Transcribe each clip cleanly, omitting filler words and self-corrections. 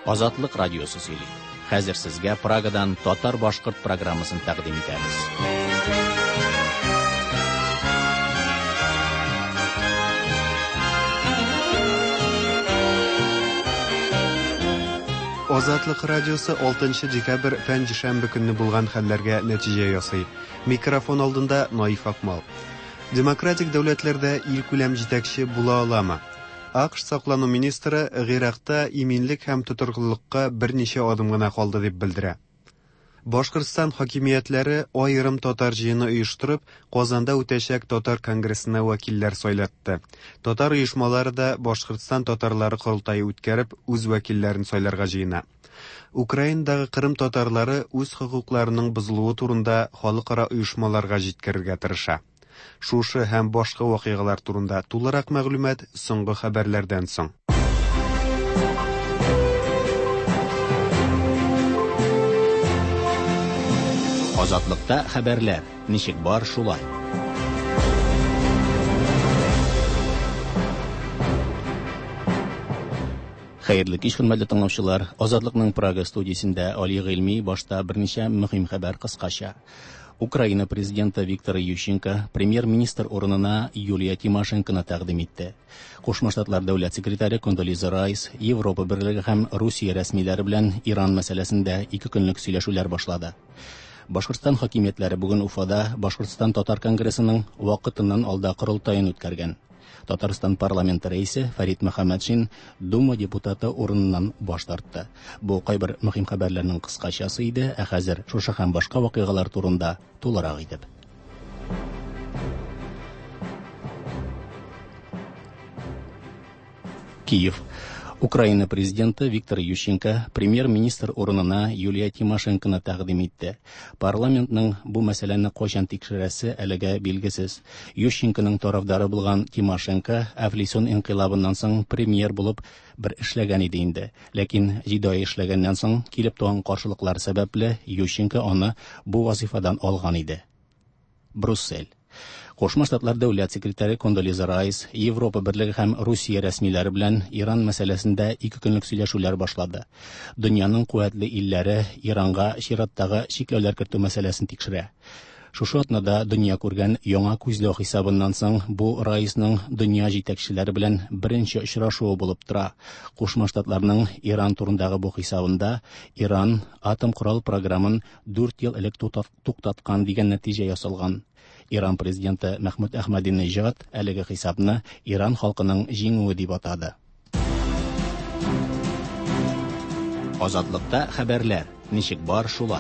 Азатлык радиосы сөйли. Хәзер сезгә Прагадан татар-башкорт программасын тәкъдим итәбез. Азатлык радиосы 6 декабрь пәнҗешәмбе көнне булган хәлләргә нәтиҗә ясый. Микрофон алдында Наиф Акмал. Демократик дәүләтләрдә ил күләм җитәкче була аламы? АКШ саклану министры Гыйракта иминлек һәм тотрыклыкка берничә адым гына калды дип белдерә. Башкортстан хакимиятләре аерым татар җыены оештырып, Казанда үтәчәк татар конгрессына вәкилләр сайлатты. Татар оешмалары да Башкортстан татарлары курултайы үткәреп, үз вәкилләрен сайларга җыена. Украиндагы Кырым татарлары үз хокукларының бозылуы турында халыкара оешмаларга җиткерергә тырыша. Шушы һәм башка вакыйгалар турында тулырак мәгълүмат соңгы хәбәрләрдән соң. Азатлыкта хәбәрләр. Ничек бар шулай. Хәерле кич, хөрмәтле тыңлаучылар. Азатлыкның Прага студиясендә Али Гыйльми башта берничә мөһим хәбәр кыскача. Украина президенты Виктор Ющенко премьер-министр урынына Юлия Тимошенконы тәкъдим итте. Кушма Штатлар дәүләт секретаре Кондолиза Райс Европа берлеге һәм Русия рәсмиләре белән Иран мәсьәләсендә 2 көнлек сөйләшүләр башлады. Башкортстан хакимиятләре бүген Уфада Башкортстан татар конгрессының вакытыннан алда курултайын үткәргән. Татарстан парламенты рәисе Фарид Мөхәммәтшин Дума депутаты урыныннан баш тартты. Бу кайбер мөһим хәбәрләрнең кыскачасы иде, ә хәзер шушы һәм башка вакыйгалар турында тулырак итеп. Киев. Украина президенты Виктор Ющенко премьер-министр урынына Юлия Тимошенконы тәкъдим итте. Парламентның бу мәсьәләне кайчан тикшерәсе әлегә билгесез. Ющенконың тарафдары булган Тимошенко Әфлисон инкыйлабыннан соң премьер булып бер эшләгән иде инде. Ләкин 7 ай эшләгәннән соң килеп туган каршылыклар сәбәпле Ющенко аны бу вазифадан алган иде. Брюссель. Кушма Штатлар дәүләт секретаре Кондолиза Райс Европа берлеге һәм Русия рәсмиләре белән Иран мәсьәләсендә 2 көнлек сөйләшүләр башлады. Дөньяның куәтле илләре Иранга чираттагы шикләүләр кертү мәсьәләсен тикшерә. Шушы атнада дөнья күргән яңа күзләү хисабыннан соң бу Райсның дөнья җитәкчеләре белән беренче очрашуы булып тора. Кушма Штатларның Иран турындагы бу хисабында Иран атом корал программын 4 ел элек туктаткан дигән нәтиҗә ясалган. Иран президенты Мәхмүд Әхмәдинеҗад әлеге хисапны Иран халкының җиңүе дип атады. Азатлыкта хәбәрләр. Ничек бар шулай.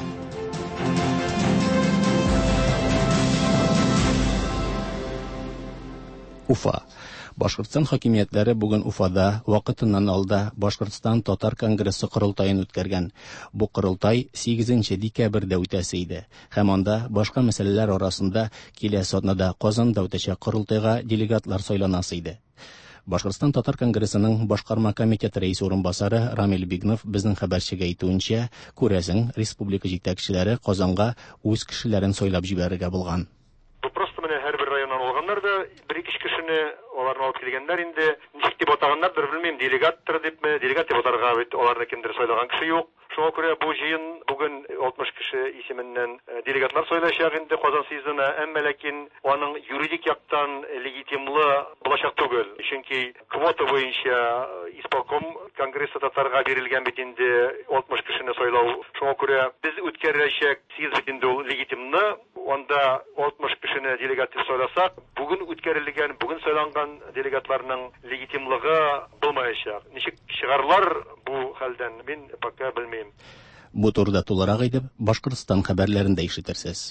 Уфа. Башкортстан хакимиятләре бүген Уфада вакытыннан алда Башкортстан татар конгрессы курултайын үткәргән. Бу курултай 8 декабрьдә үтәсе иде. Һәм анда башка мәсьәләләр арасында киләсе атнада Казанда үтәчәк курултайга делегатлар сайланасы иде. Башкортстан татар конгрессының башкарма комитеты рәисе урынбасары Рамил Бигнов безнең хәбәрчегә әйтүенчә, күрәсең, республика җитәкчеләре Казанга үз кешеләрен сайлап җибәрергә булган. Һәрбер районнан алганнар да 1-2 кешене аларны алып килгәннәр инде. Ничек дип атаганнар, белмим, делегаттыр дипме, делегат дип атарга бит аларны кемдер сайлаган кеше юк. Шуңа күрә бу җыен бүген 60 кеше исеменнән делегатлар сайлаячак инде Казан съездына, әмма ләкин аның юридик яктан легитимлы булачак түгел. Чөнки квота буенча исполком конгрессы татарга бирелгән бит инде 60 кешене сайлау. Шуңа күрә без үткәрәчәк съезд бит инде ул легитимлы. Анда 60 кешене делегат дип сайласак, бүген үткәрелгән, бүген сайланган делегатларның легитимлыгы булмаячак. Ничек чыгарлар бу хәлдән, мин пока белмим. Бу турыда тулырак итеп Башкортстан хәбәрләрендә ишетерсез.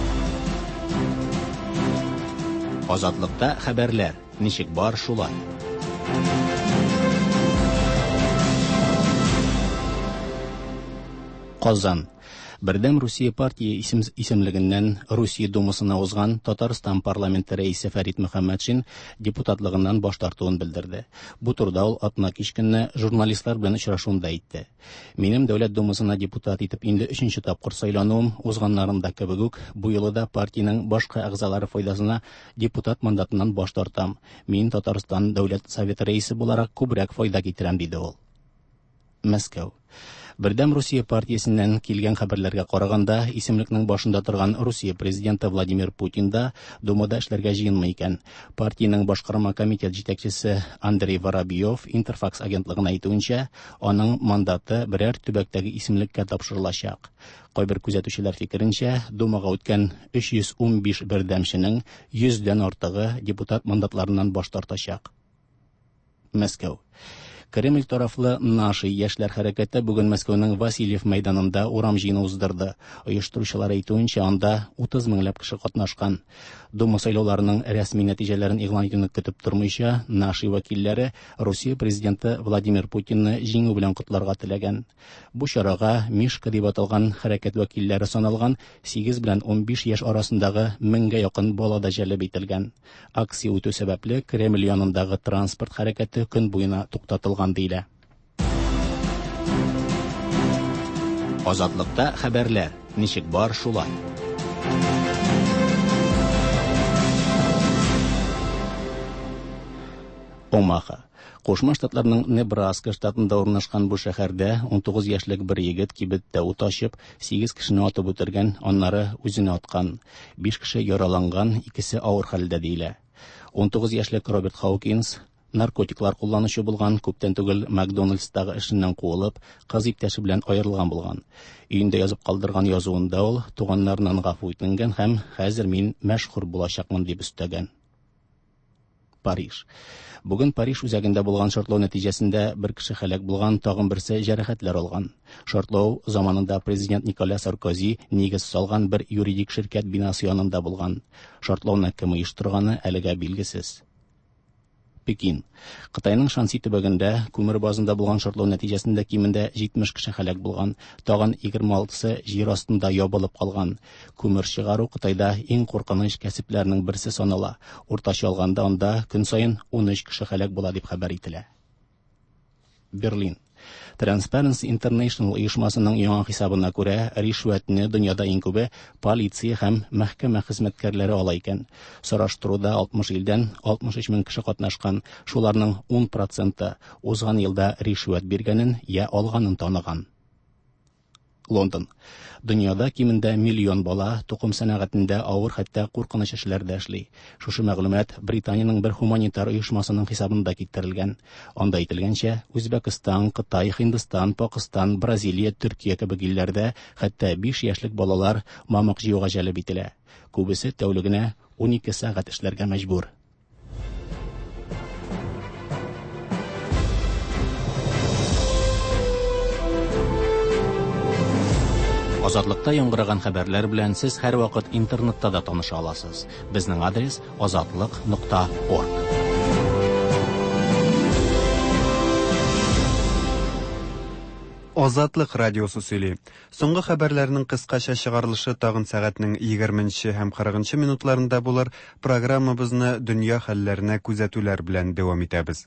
Азатлыкта хәбәрләр. Ничек бар шулай. Казан. Бердәм Русия партия исемлегеннән Русия Думасына узган Татарстан парламенты рәисе Фарид Мөхәммәтшин депутатлыгыннан баш тартуын белдерде. Бу турыда ул атна кичкенне журналистлар белән очрашуында әйтте. Минем Дәүләт Думасына депутат итеп инде 3нче тапкыр сайлануым узганнарында кебек үк бу елда да партиянең башка әгъзалары файдасына депутат мандатыннан баш тартам. Мин Татарстан Дәүләт Советы рәисе буларак күбрәк файда китерәм, диде ул. Мәскәү. Бердәм Русия партиясеннән килгән хәбәрләргә караганда, исемлекнең башында торган Русия президенты Владимир Путин да Думада эшләргә җыенмый икән. Партиянең башкарма комитет җитәкчесе Андрей Воробьев Интерфакс агентлыгына әйтүенчә, аның мандаты берәр төбәктәге исемлеккә тапшырылачак. Кайбер күзәтүчеләр фикеренчә, Думага үткән 315 бердәмченең 100дән артыгы депутат мандатларыннан баш тартачак. Мәскәү. Кремль тарафлы «Наши» яшьләр хәрәкәте бүген Мәскәүнең Васильев мәйданында урам җыены уздырды. Оештыручылар әйтүенчә, анда 30 меңләп кеше катнашкан. Дума сайлауларының рәсми нәтиҗәләрен игълан итүне көтеп тормыйча, «Наши» вәкилләре Русия президенты Владимир Путинны җиңү белән котларга теләгән. Бу чарага Мишка дип аталган хәрәкәт вәкилләре саналган 8 белән 15 яшь арасындагы 1000гә якын бала да җәлеп ителгән. Акция үтү сәбәпле Кремль янындагы транспорт хәрәкәте көн буена туктатылган диелә. Азатлыкта хәбәрләр. Ничек бар шулай. Омаха. Кушма Штатларның Небраска штатында урнашкан бу шәһәрдә 19 яшьлек бер егет кибеттә ут ачып, 8 кешене атып үтергән, аннары үзенә аткан. 5 кеше яраланган, икесе авыр хәлдә диелә. 19 яшьлек Роберт Хаукинс наркотиклар кулланучы булган, күптән түгел Макдональдстагы эшеннән куылып, кыз иптәше белән аерылган булган. Өендә язып калдырган язуында ул туганнарыннан гафу үтенгән һәм хәзер мин мәшһүр булачакмын дип өстәгән. Париж. Бүген Париж үзәгендә булган шартлау нәтиҗәсендә бер кеше һәлак булган, тагын берсе җәрәхәтләр алган. Шартлау заманында президент Николя Саркози нигез салган бер юридик ширкәт бинасы янында булган. Шартлауны кем оештырганы әлегә билгесез. Пекин. Кытайның Шанси төбәгендә күмер базында булган шартлау нәтиҗәсендә кимендә 70 кеше һәлак булган, тагын 26-сы җир астында ябылып калган. Күмер чыгару Кытайда иң куркыныч кәсепләрнең берсе санала. Уртача алганда анда көн саен 13 кеше һәлак була дип хәбәр ителә. Берлин. Transparency International оешмасының яңа хисабына күрә, ришвәтне дөньяда иң күбе полиция һәм мәхкәмә хезмәткәрләре ала икән. Сораштыруда 60 илдән 63 мең кеше катнашкан, шуларның 10% узган елда ришвәт биргәнен я алганын таныган. Лондон. Дөньяда кимендә миллион бала тукым сәнәгатендә авыр, хәтта куркыныч эшләрдә эшли. Шушы мәгълүмат Британиянең бер гуманитар оешмасының хисабында китерелгән. Анда әйтелгәнчә, Үзбәкстан, Кытай, Һиндстан, Пакистан, Бразилия, Төркия кебек илләрдә хәтта 5 яшьлек балалар мамык җыюга җәлеп ителә. Күбесе тәүлегенә 12 сәгать эшләргә мәҗбүр. Азатлыкта яңгыраган хәбәрләр белән сез һәр вакыт интернетта да таныша аласыз. Безнең адрес azatlyk.org. Азатлык радиосы сөйли. Соңгы хәбәрләрнең кыскача чыгарылышы тагын сәгатьнең 20 һәм 40 минутларында булыр. Программабызны дөнья хәлләренә күзәтүләр белән дәвам итәбез.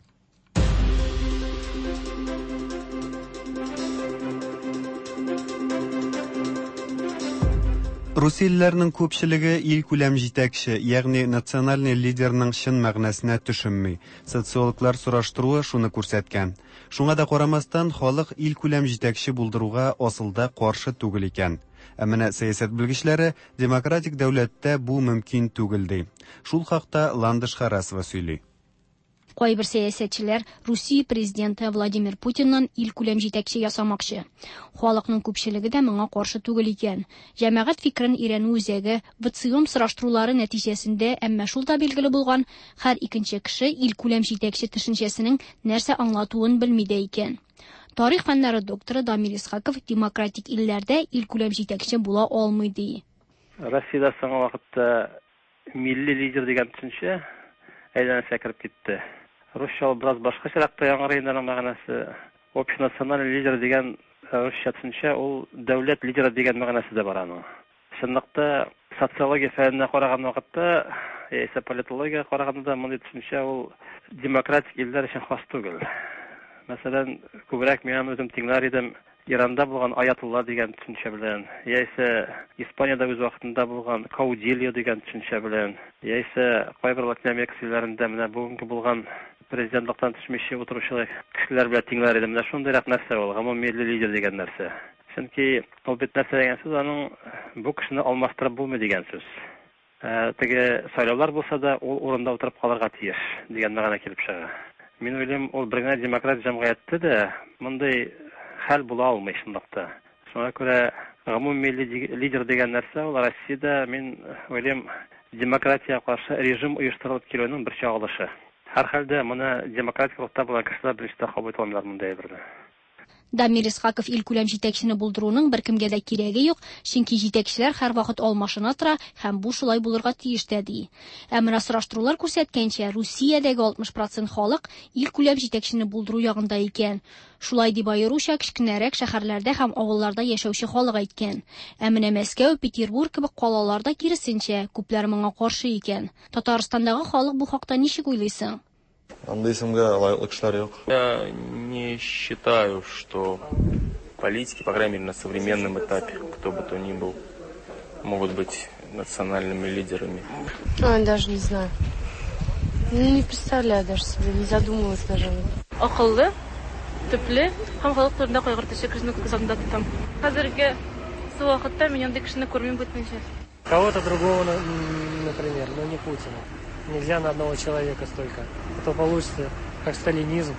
Русияләрнең күпчелеге ил күләм җитәкче, ягъни национальный лидерның чын мәгънәсенә төшенми. Социологлар сораштыруы шуны күрсәткән. Шуңа да карамастан, халык ил күләм җитәкче булдыруга асылда каршы түгел икән. Ә менә сәясәт белгечләре демократик дәүләттә бу мөмкин түгел ди. Шул хакта Ландыш Харасова сөйли. Кайбер сәясәтчеләр Русия президенты Владимир Путиннан ил күләм җитәкче ясамакчы. Халыкның күпчелеге дә моңа каршы түгел икән. Җәмәгать фикерен өйрәнү үзәге ВЦИОМ сораштырулары нәтиҗәсендә әмма шул да билгеле булган, һәр икенче кеше ил күләм җитәкче төшенчәсенең нәрсә аңлатуын белми дә икән. Тарих фәннәре докторы Дамир Исхаков демократик илләрдә ил күләм җитәкче була алмый ди. Россиядә соңгы вакытта милли лидер дигән төшенчә әйләнәсә киреп китте. Русча biraz башкачарак яңгырый инде мәгънәсе. Общенациональный лидер дигән русча төшенчә ул дәүләт лидеры дигән мәгънәсе дә бар аның. Чынлыкта социология фәненә караган вакытта, яисә политология караганда мондый төшенчә ул демократик илләр өчен хас түгел. Мәсәлән, күбрәк мин үзем тиңләр идем Иранда булган Аятулла дигән төшенчә белән, яисә Испаниядә үз вакытында булган Каудильо дигән төшенчә белән, яисә кайбер Латин Америка илләрендә менә бүгенге булган Президентлыктан төшмичә утыручы кешеләр белән тиңләр иде. Менә шундыйрак нәрсә ул, гомуммилли лидер дигән нәрсә. Чөнки ул бит нәрсә дигән сүз аның бу кешене алмаштырып булмый дигән сүз. Теге сайлаулар булса да ул урында утырып калырга тиеш дигән мәгънә килеп чыга. Мин уйлыйм, ул бер генә демократ җәмгыятьтә дә мондай хәл була алмый шундыйда. Шуңа күрә гомуммилли лидер дигән нәрсә ул Россиядә, мин уйлыйм, демократия каршы режим оештырылып килүнең бер чагылышы. Һәр хәлдә моны демократик рухта булган кешеләр беренче кабул итә алмыйлар мондай берне. Дамир Исхаков илкүләм җитәкчене булдыруның беркемгә дә кирәге юк, чөнки җитәкчеләр һәрвакыт алмашына тора һәм бу шулай булырга тиеш тә ди. Әмма сораштырулар күрсәткәнчә, Русиядәге 60% халык илкүләм җитәкчене булдыру ягында икән. Шулай дип аеруча кечкенәрәк шәһәрләрдә һәм авылларда яшәүче халык әйткән. Әмма Мәскәү, Петербург кебек калаларда киресенчә күпләр моңа каршы икән. Татарстандагы халык бу хакта ничек уйлыйсың? Я не считаю, что политики, по крайней мере на современном этапе, кто бы то ни был, могут быть национальными лидерами. Даже не знаю. Не представляю даже себе, не задумывалась даже. Акыллы, төпле, һәм халык турында кайгыртучы кешене күз алдында тотам. Хәзерге вакытта мин андый кешене күрмим бетмәенчә. Кого-то другого, например, но не Путина. Нельзя на одного человека столько. Это получится как сталинизм.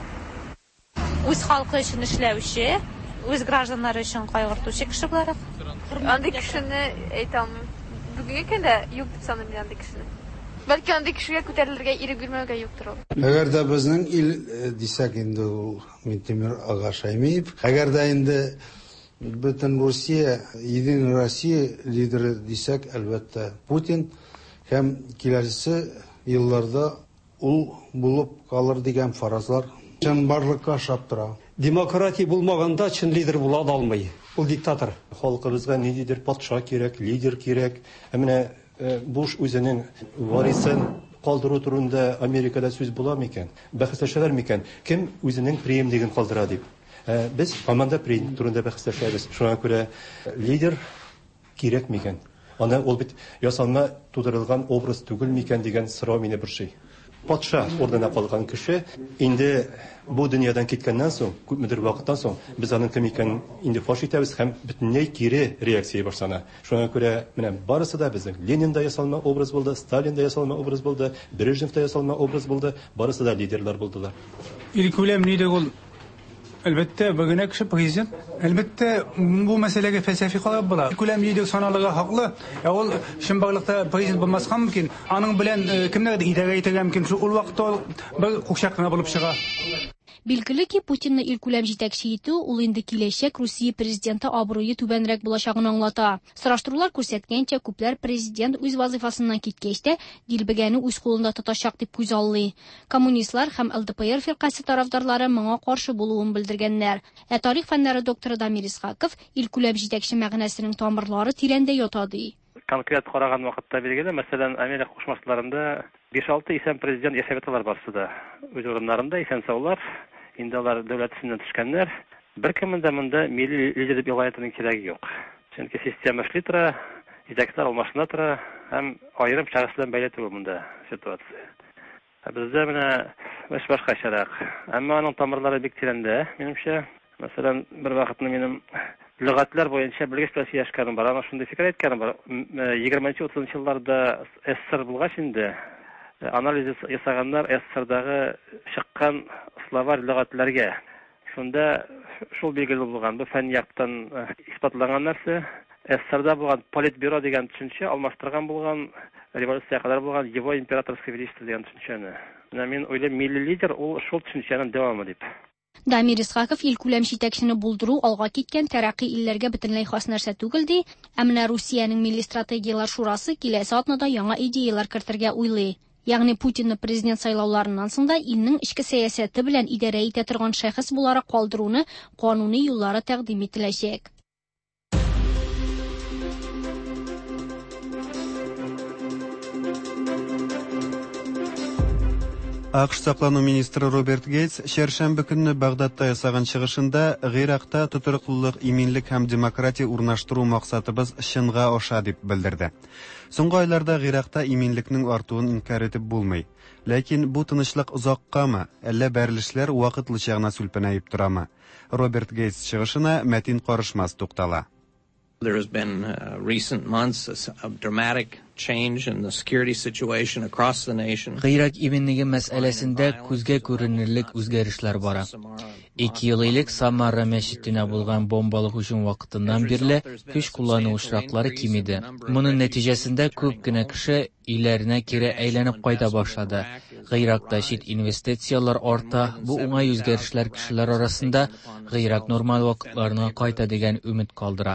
Үз халкы өчен эшләүче, үз гражданнары өчен кайгыртучы кеше буларак. Андый кешене әйтә алмыйм. Бүгенге көндә юк дип саныйм андый кешене. Бәлки андый кешегә күтәрелергә ирек бирмәүгә юктыр ул. Әгәр дә безнең ил дисәк инде ул Минтимер ага Шаймиев, әгәр дә инде бөтен Россия, Единая Россия лидеры дисәк, әлбәттә Путин һәм киләсе елларда ул булып калыр дигән фаразлар чын барлыкка ашап тора. Демократия булмаганда чын лидер була алмый. Ул диктатор. Халкыбызга ниндидер патша кирәк, лидер кирәк. Менә Буш үзенең варisen калдыру турында Америкада сүз була микән? Бәхәсләшәләр микән? Кем үзенең преемлеген калдыра дип? Без команда преемлек турында бәхәсләшәбез. Шуңа күрә лидер кирәк микән? Аны ул бит ясалма тудырылган образ түгел микән дигән сорау мине борчый. Патша ордына калган кеше инде бу дөньядан киткәннән соң, күпмедер вакыттан соң без аның кем икәнен инде фаш итәбез һәм бөтенләй кире реакция башлана. Шуңа күрә менә барысы да безнең Ленин да ясалма образ булды, Сталин да ясалма образ булды, Брежнев да ясалма образ булды, барысы да лидерлар булдылар. Илкүләм нидә ул? Әлбәттә, бүгенге кеше президент, әлбәттә, бу мәсьәләгә фәлсәфи карап була. Илкүләм лидер саналыгы хаклы. Ул шимбарлыкта президент булмаска мөмкин. Аның белән кемнәрдер идарә итәргә мөмкин. Шул вакытта бер кушакны булып чыга. Билгеле ки, Путинны илкүләм җитәкче итү ул инде киләчәк Русия президенты абруе түбәнрәк булачагын аңлата. Сораштырулар күрсәткәнчә, күпләр президент үз вазифасыннан киткәч тә дилбегәне үз кулында тотачак дип күзаллый. Коммунистлар һәм ЛДПР фиркасы тарафдарлары моңа каршы булуын белдергәннәр. Тарих фәннәре докторы Дамир Исхаков илкүләм җитәкче мәгънәсенең тамырлары тирәндә ята ди. Конкрет караган вакытта билгеле, мәсәлән, Америка Кушма Штатларында 5-6 исән президент яшәвәтләр барсы да. Үз урыннарында исән саулар, инде алар дәүләт исеннән төшкәннәр. Беркемнең дә монда милли лидер дип ялайтының кирәге юк. Чөнки система эшли тора, җитәкчеләр алмашына тора һәм аерым шәхес белән бәйле түгел монда ситуация. Бездә менә башкачарак. Әмма аның тамырлары бик тирәндә, минемчә. Мәсәлән, бер вакытны минем лөгатьләр буенча белгеч белән сөйләшкәнем бар. Аны шундый фикер әйткәнем бар. 20-30 елларда СССР булгач инде анализ ясаганнар СССРдагы чыккан словарь лөгатьләргә. Шунда шул билгеле булган, бу фән яктан испатланган нәрсә. СССРда булган политбюро дигән төшенчә алмаштырган булган, революция кадәр булган его императорское величество дигән төшенчәне. Менә мин уйлыйм, милли лидер ул шул төшенчәнең дәвамы дип. Дамир Исхаков илкүләм җитәкчене булдыру алга киткән тәрәккый илләргә бөтенләй хас нәрсә түгел ди. Әмма Русиянең милли стратегиялар шурасы киләсе атнада яңа идеялар кертергә уйлый. Ягъни Путинны президент сайлауларыннан соң да илнең ичке сәясәте белән идарә итә торган шәхес буларак калдыруны кануни юллары тәкъдим ителәчәк. АКШ саклану министры Роберт Гейтс шәршәмбе көнне Багдадта ясаган чыгышында Гыйракта тутырыклылык, иминлек һәм демократия урнаштыру максатыбыз чынга аша дип белдерде. Соңгы айларда Гыйракта иминлекнең артуын инкар итеп булмый. Ләкин бу тынычлык озаккамы, әллә бәрелешләр вакытлыча гына сүлпәнәеп торамы? Роберт Гейтс чыгышына Мәтин Карышмас туктала. There has been recent months of dramatic change in the security situation across the nation. Гыйрак иминлеге мәсьәләсендә күзгә күренерлек үзгәрешләр бара. 2 ел элек Самара мәчетенә булган бомбалы һөҗүм вакытыннан бирле көч куллану очраклары кимиде. Моның нәтиҗәсендә күп кенә кеше өйләренә кире әйләнеп кайта башлады. Гыйракта чит инвестициялар арта. Бу уңай үзгәрешләр кешеләр арасында Гыйрак нормаль вакытларына кайта дигән өмид калдыра.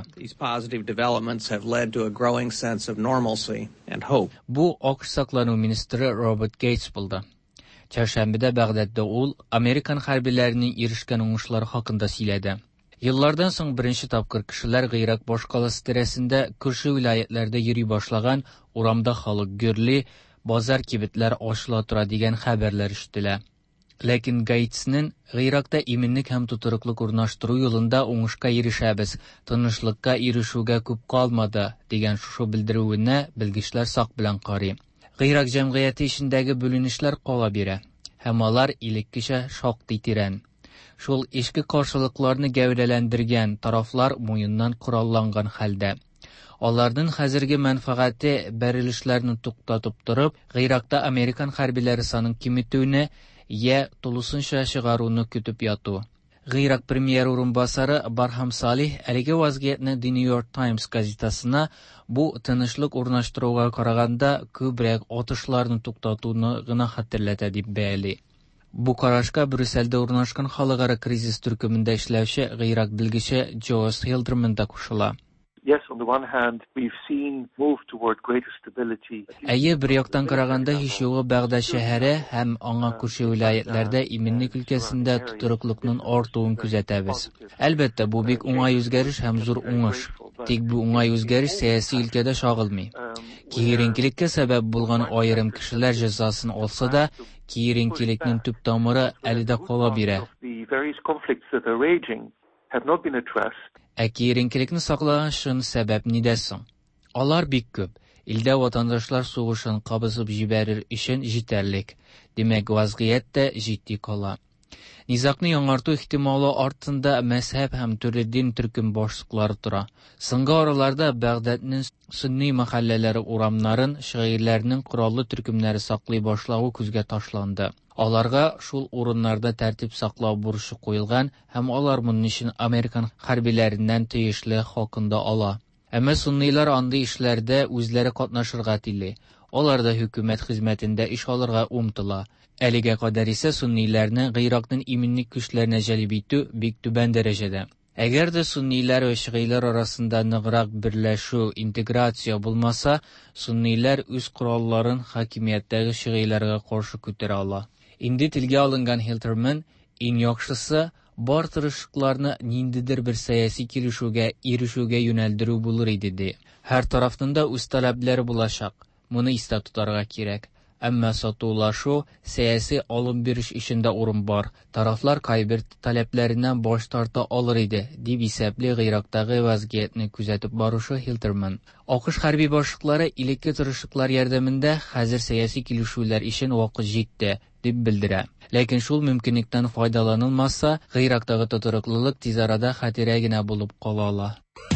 Бу АКШ саклану министры Роберт Гейтс булды. Чаршамбеда Багдадда ул Американ хәрбиләренең ирешкән уңышлары хакында сөйләде. Еллардан соң беренче тапкыр кешеләр Гыйрак башкаласы тирәсендә күрше вилаятларда йөри башлаган, урамда халык гөрли, базар кибетләр ачыла тора дигән хәбәрләр ишетелә. Ләкин Гейтсның Гыйракта иминлек һәм тутырыклык урнаштыру юлында уңышка ирешәбез, тынычлыкка ирешүгә күп калмады дигән шушы белдерүенә белгечләр сак белән карый. Гыйрак җәмгыяте ишендәге бүленешләр кала бирә, һәм алар илеккечә шактый тирән. Шул ишке каршылыкларны гәүдәләндергән тарафлар муеннан коралланган хәлдә. Аларның хәзерге мәнфәгате бәрелешләрне туктатып торып, Гыйракта Американ хәрбиләре санын киметүне я тулысынча чыгаруны көтеп яту. Гыйрак премьер урынбасары Бархам Салих әлеге вазгыятьне The New York Times газетасына бу тынычлык урнаштыруга караганда күбрәк атышларны туктатуны гына хәтерләтә дип бәяли. Бу карашка Брюссельдә урнашкан халыкара кризис төркемендә эшләүче Гыйрак белгече Джоас Хилдерман да кушыла. Yes, on the one hand, we've seen move toward greater stability. Әйе, бер яктан караганда һич югы Багдад шәһәре һәм аңа күрше вилаятларда иминлек өлкәсендә тутырыклыкның артуын күзәтәбез. Әлбәттә, бу бик уңай үзгәреш һәм зур уңыш. Тик бу уңай үзгәреш сәяси өлкәдә шагылмый. Киеренкелеккә сәбәп булган аерым кешеләр җәзасын алса да, киеренкелекнең төп тамыры әле дә кала бирә. Киеренкелекне саклаган шын сәбәп нидә соң? Алар бик күп. Илдә ватандашлар сугышын кабызып җибәрер өчен җитәрлек. Димәк, вазгыять тә җитди кала. Низакны яңарту ихтималы артында мәзһәб һәм төрле дин төркем башлыклары тора. Соңгы араларда Багдадның сунни мәхәлләләре урамнарын шагыйрьләрнең кораллы төркемнәре саклый башлауы күзгә ташланды. Аларга шул урыннарда тәртип саклау бурычы куелган һәм алар моның өчен Американ хәрбиләреннән тиешле хакында ала. Әмма суннилар андый эшләрдә үзләре катнашырга тели. Алар да хөкүмәт хезмәтендә эш алырга умтыла. Әлегә кадәр исә сунниларны Гыйракның иминлек көчләренә җәлеп итү бик түбән дәрәҗәдә. Әгәр дә суннилар ва шигыйлар арасында ныграк берләшү, интеграция булмаса, суннилар үз коралларын хакимияттәге шигыйларга каршы күтәрә ала. Инде телгә алынган Хилтерман иң яхшысы бар тырышлыкларны ниндидер бер сәяси килешүгә ирешүгә юнәлдерү булыр иде ди. Һәр тарафның да үз таләпләре булачак. Моны истә тотарга кирәк. Әмма сатулашу, сәяси алым бириш ишендә урын бар. Тарафлар кайбер таләпләреннән баш тарта алыр иде, дип исәпли Гыйрактагы вазгыятьне күзәтеп баручы Хилтерман. АКШ хәрби башлыклары илекке тырышлыклар ярдәмендә хәзер сәяси килешүләр өчен вакыт җитте, дип белдерә. Ләкин шул мөмкинлектән файдаланылмаса, Гыйрактагы тутырыклылык тиз арада хәтирә генә булып кала ала.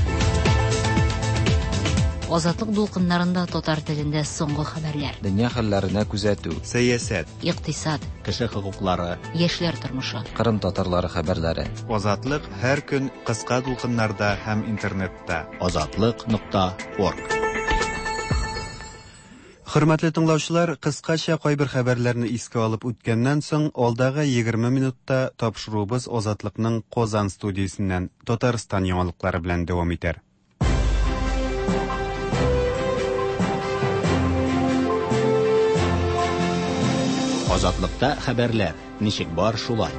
Азатлык дулкыннарында татар телендә соңгы хәбәрләр. Дөнья хәлләренә күзәтү, сәясәт, икътисад, кеше хокуклары, яшьләр тормышы, Кырым татарлары хәбәрләре. Азатлык һәр көн кыска дулкыннарда һәм интернетта. Azatlyk.org. Хөрмәтле тыңлаучылар, кыскача кайбер хәбәрләрне искә алып үткәннән соң, алдагы 20 минутта тапшырубыз Азатлыкның Казан студиясеннән Татарстан яңалыклары белән дәвам итәр. Азатлыкта хәбәрләр. Ничек бар шулай?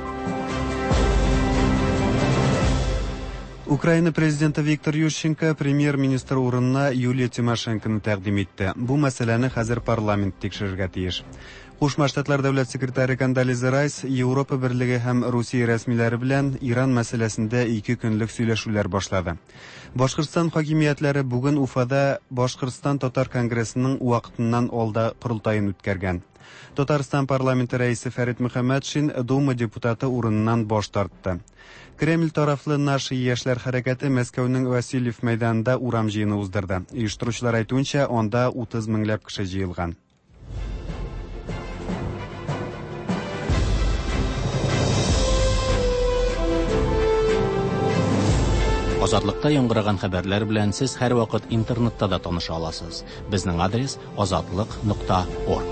Украина президенты Виктор Ющенко премьер-министр урынына Юлия Тимошенконы тәкъдим итте. Бу мәсьәләне хәзер парламент тикшерергә тиеш. Кушма Штатлар дәүләт секретаре Кондолиза Райс Европа берлеге һәм Русия рәсмиләре белән Иран мәсьәләсендә 2 көнлек сөйләшүләр башлады. Башкортстан хакимиятләре бүген Уфада Башкортстан Татар конгрессының вакытыннан алда курултайын үткәргән. Татарстан парламенты рәисе Фәрит Мөхәммәтшин Дума депутаты урыныннан баш тартты. Кремль тарафлы Наши яшьләр хәрәкәте Мәскәүнең Васильев мәйданында урам җыены уздырды. Оештыручылар әйтүенчә, анда 30 меңләп кеше җыелган. Азатлыкта яңгыраган хәбәрләр белән сез һәр вакыт интернетта да таныша аласыз. Безнең адрес azatlyk.org.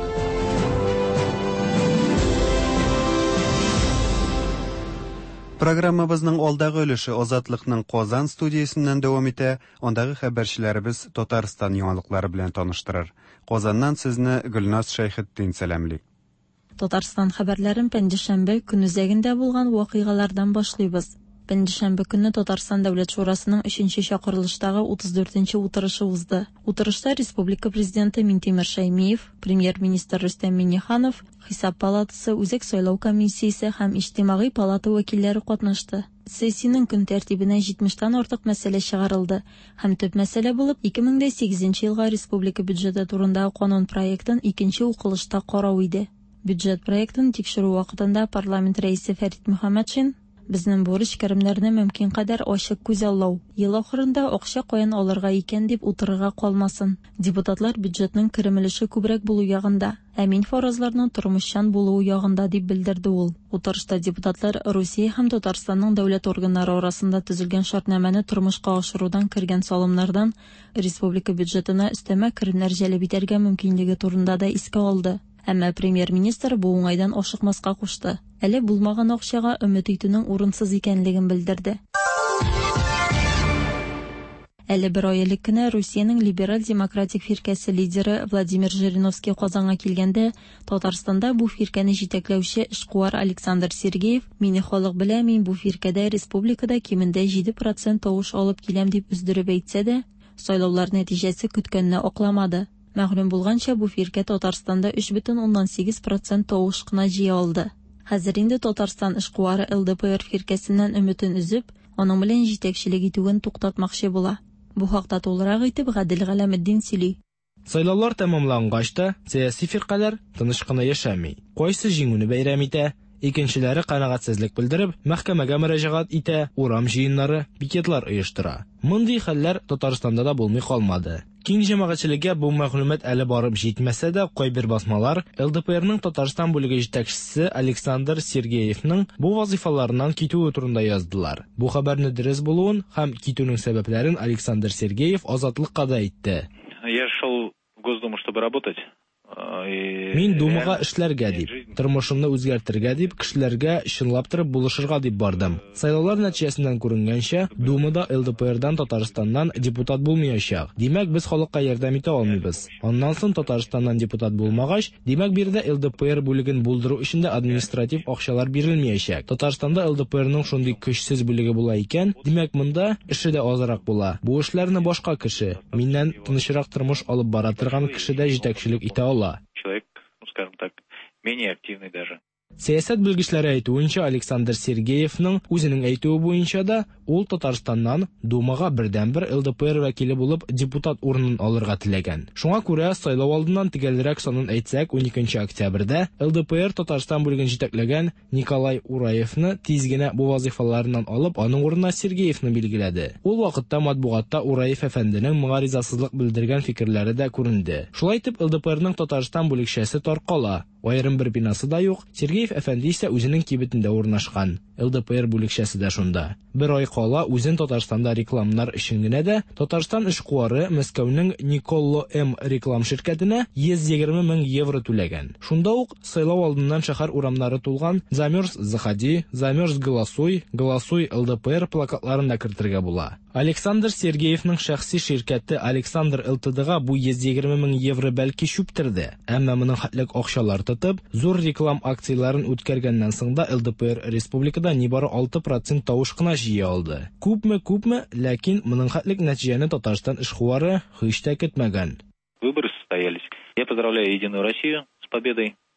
Программабызның алдагы өлеше Азатлыкның Казан студиясеннән дәвам итә. Андагы хәбәрчеләребез Татарстан яңалыклары белән таныштырыр. Казаннан сезне Гөлназ Шәйхетдин сәламли. Татарстан хәбәрләрен пәнҗешәмбе көн үзәгендә булган вакыйгалардан башлыйбыз. Пәнҗешәмбе көнне Татарстан Дәүләт Шурасының 3нче чакырылыштагы 34нче утырышы узды. Утырышта Республика Президенты Минтимер Шәймиев, Премьер-министр Рөстәм Миңнеханов, Хисап палатасы, Үзәк сайлау комиссиясе һәм Иҗтимагый палата вәкилләре катнашты. Сессиянең көн тәртибенә 70тан артык мәсьәлә чыгарылды һәм төп мәсьәлә булып 2008 елга республика бюджеты турындагы канун проектын икенче укылышта карау иде. Бюджет проектын тикшерү вакытында парламент рәисе Фәрит Мөхәммәтшин безнең бурыч керемнәрне мөмкин кадәр ачык күзаллау, ел ахырында акча каян алырга икән дип утырырга калмасын. Депутатлар бюджетның керемелеше күбрәк булу ягында, ә мин фаразларның тормышчан булуы ягында дип белдерде ул. Утырышта депутатлар Русия һәм Татарстанның дәүләт органнары арасында төзелгән шартнамәне тормышка ашырудан кергән салымнардан республика бюджетына өстәмә керемнәр җәлеп итәргә мөмкинлеге турында да искә алды. Әмма премьер-министр бу уңайдан ашыкмаска кушты. Әле булмаган акчага өмет итүнең урынсыз икәнлеген белдерде. Әле бер ай элек кенә Русиянең либераль-демократик фиркәсе лидеры Владимир Жириновский Казанга килгәндә, Татарстанда бу фиркәне җитәкләүче эшкуар Александр Сергеев "Мине халык белә, мин бу фиркәдә республикада кимендә 7% тавыш алып киләм" дип үздереп әйтсә дә, сайлаулар нәтиҗәсе көткәнне акламады. Мәгълүм булганча, бу фиркә Татарстанда 3,8% тавыш кына җыя алды. Хәзер инде Татарстан эшкуары ЛДПР фиркәсеннән өметен үзеп, аның белән җитәкчелек итүен туктатмакчы була. Бу хакта тулырак итеп Гадел Галәметдин сөйли. Сайлаулар тәмамлангач та сәяси фиркалар тыныч кына яшәми. Кайсы җиңүне бәйрәм итә, икенчеләре канәгатьсезлек белдереп, мәхкәмәгә мөрәҗәгать итә, урам җыеннары, пикетлар оештыра. Мондый хәлләр Татарстанда да булмый калмады. Киң җәмәгатьчелеккә бу мәгълүмат әле барып җитмәсә дә, кайбер басмалар ЛДПРның Татарстан бүлеге җитәкчесе Александр Сергеевның бу вазифаларыннан китүе турында яздылар. Бу хәбәрне дөрес булуын һәм китүнең сәбәпләрен Александр Сергеев Азатлыкка да әйтте. Я шел в Госдуму, чтобы работать. Мин Думага эшләргә дип, тормышымны үзгәртергә дип, кешеләргә чынлап торып булышырга дип бардым. Сайлаулар нәтиҗәсеннән күренгәнчә, Думада ЛДПРдан Татарстаннан депутат булмаячак. Димәк, без халыкка ярдәм итә алмыйбыз. Аннан соң Татарстаннан депутат булмагач, димәк, бирдә ЛДПР бүлеген булдыру өчен дә административ акчалар бирелмәячәк. Татарстанда ЛДПРның шундый көчсез бүлеге була икән, димәк, монда эше дә азрак була. Бу эшләрне башка кеше, миннән тынычрак тормыш алып бара торган кеше дә җитәкчелек итә ала. Человек, скажем так, менее активный даже. Сәясәт белгечләре әйтүенчә, Александр Сергеевның үзенең әйтүе буенча да, ул Татарстаннан Думага бердәнбер ЛДПР вәкиле булып депутат урынын алырга теләгән. Шуңа күрә сайлау алдыннан төгәлрәк санын әйтсәк, 12 октябрьдә ЛДПР Татарстан бүлеген җитәкләгән Николай Ураевны тиз генә бу вазифаларыннан алып, аның урынына Сергеевны билгеләде. Ул вакытта матбугатта Ураев әфәнденең моңа ризасызлык белдергән фикерләре дә күренде. Шулай итеп, ЛДПРның Татарстан бүлекчәсе таркала. Аерым бер бинасы да юк. Сергеев әфәнди исә үзенең кибетендә урнашкан. ЛДПР бүлекчәсе дә шунда. Бер ай кала үзен Татарстанда рекламнар өчен генә дә Татарстан эшкуары Мәскәүнең Николло М реклам ширкәтенә 120 мең евро түләгән. Шунда ук сайлау алдыннан шәһәр урамнары тулган "Замерз заходи", "Замерз голосуй", "Голосуй ЛДПР" плакатларын да кертергә була. Александр Сергеевның шәхси ширкәте Александр ЛТДга бу 120 мең евро бәлки чүптерде. Әмма моның хәтлек акчалар тотып, зур реклам акцияларын үткәргәннән соң да ЛДПР республикада нибары 6% тавыш кына җыя алды. Күпме, ләкин моның хәтлек нәтиҗәне Татарстан эшкуары һич тә көтмәгән. Выборы состоялись. Я поздравляю Единую Россию с победой.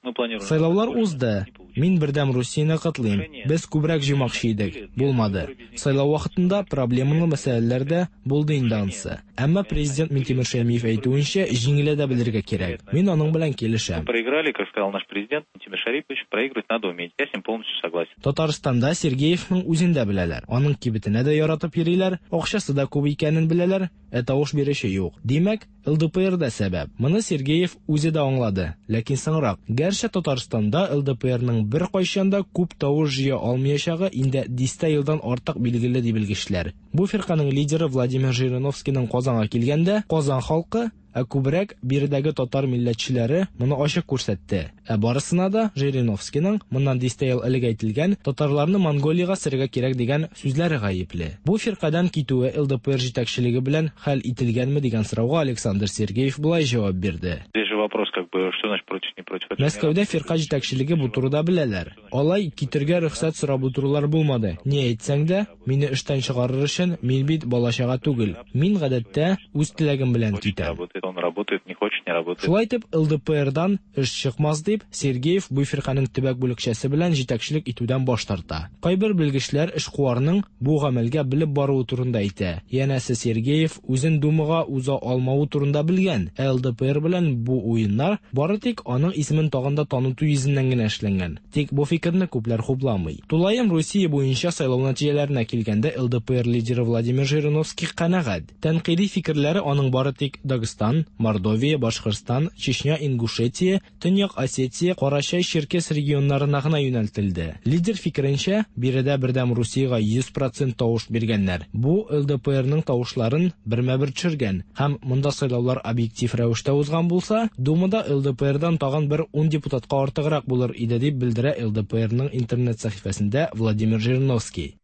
Сайлаулар узды. Мин бердәм Русияны котлыйм. Без күбрәк җыймакчы идек. Булмады. Сайлау вакытында проблемалы мәсьәләләр дә булды инде ансы. Әмма президент Минтимер Шәймиев әйтүенчә, җиңелә дә белергә кирәк. Мин аның белән килешәм. Проиграли, как сказал наш президент Минтимер Шәймиев, проигрывать надо уметь. Я с ним полностью согласен. Татарстанда Сергеевның үзен дә беләләр. Аның кибетенә дә яратып йөриләр, акчасы да күп икәнен беләләр, тавыш биреше юк. Димәк, ЛДПР да сәбәп. Моны Сергеев үзе дә аңлады. Ләкин соңрак, гәрчә Татарстанда ЛДПРның бер кайчанда күп тавыш җыя алмаячагы инде 10 елдан артык билгеле ди белгечләр. Бу фирканың лидеры Владимир Жириновскийның Казанга килгәндә, Казан халкы күбрәк биредәге татар милләтчеләре моны ачык күрсәтте. Барысына да Жириновскийның моннан 10 ел элек әйтелгән татарларны Монголиягә сөргә кирәк дигән сүзләре гаепле. Бу фиркадан китүе ЛДПР җитәкчелеге белән хәл ителгәнме дигән сорауга Александр Сергеев булай җавап бирде. Вопрос, что значит против, не против. Мәскәүдә фирка җитәкчелеге бу турыда беләләр. Алай китергә рөхсәт сорап утырулар булмады. Не әйтсәң дә, мине эштән чыгарыр өчен мин бит балачага түгел. Мин гадәттә үз теләгем белән китәм. Он работает, не хочет, не работает. Шулай итеп, ЛДПРдан эш чыкмас дип, Сергеев бу фирканың төбәк бүлекчәсе белән җитәкчелек итүдән баш тарта. Кайбер белгечләр эшкуарның бу гамәлгә белеп баруы турында әйтә. Янәсе Сергеев үзен Думага уза алмауы турында белгән. ЛДПР белән бу уеннар бары тик аның исемен тагында таныту йөзеннән генә эшләнгән. Тик бу фикерне күпләр хупламый. Тулаем Россия буенча сайлау нәтиҗәләренә килгәндә ЛДПР лидеры Владимир Жириновский канәгать. Тәнкыйди фикерләре аның бары тик Дагыстан, Мордовия, Башкортстан, Чечня, Ингушетия, Төньяк Осетия, Карачай, Черкес регионнарына гына юнәлтелде. Лидер фикеренчә, биредә бердәм Русиягә 100% тавыш биргәннәр. Бу ЛДПРның тавышларын бермә-бер төшергән. Һәм монда сайлаулар объектив рәвештә узган булса, Думада ЛДПРдан тагын бер 10 депутатка артыграк булыр иде дип белдерә ЛДПРның интернет сәхифәсендә Владимир Жириновский.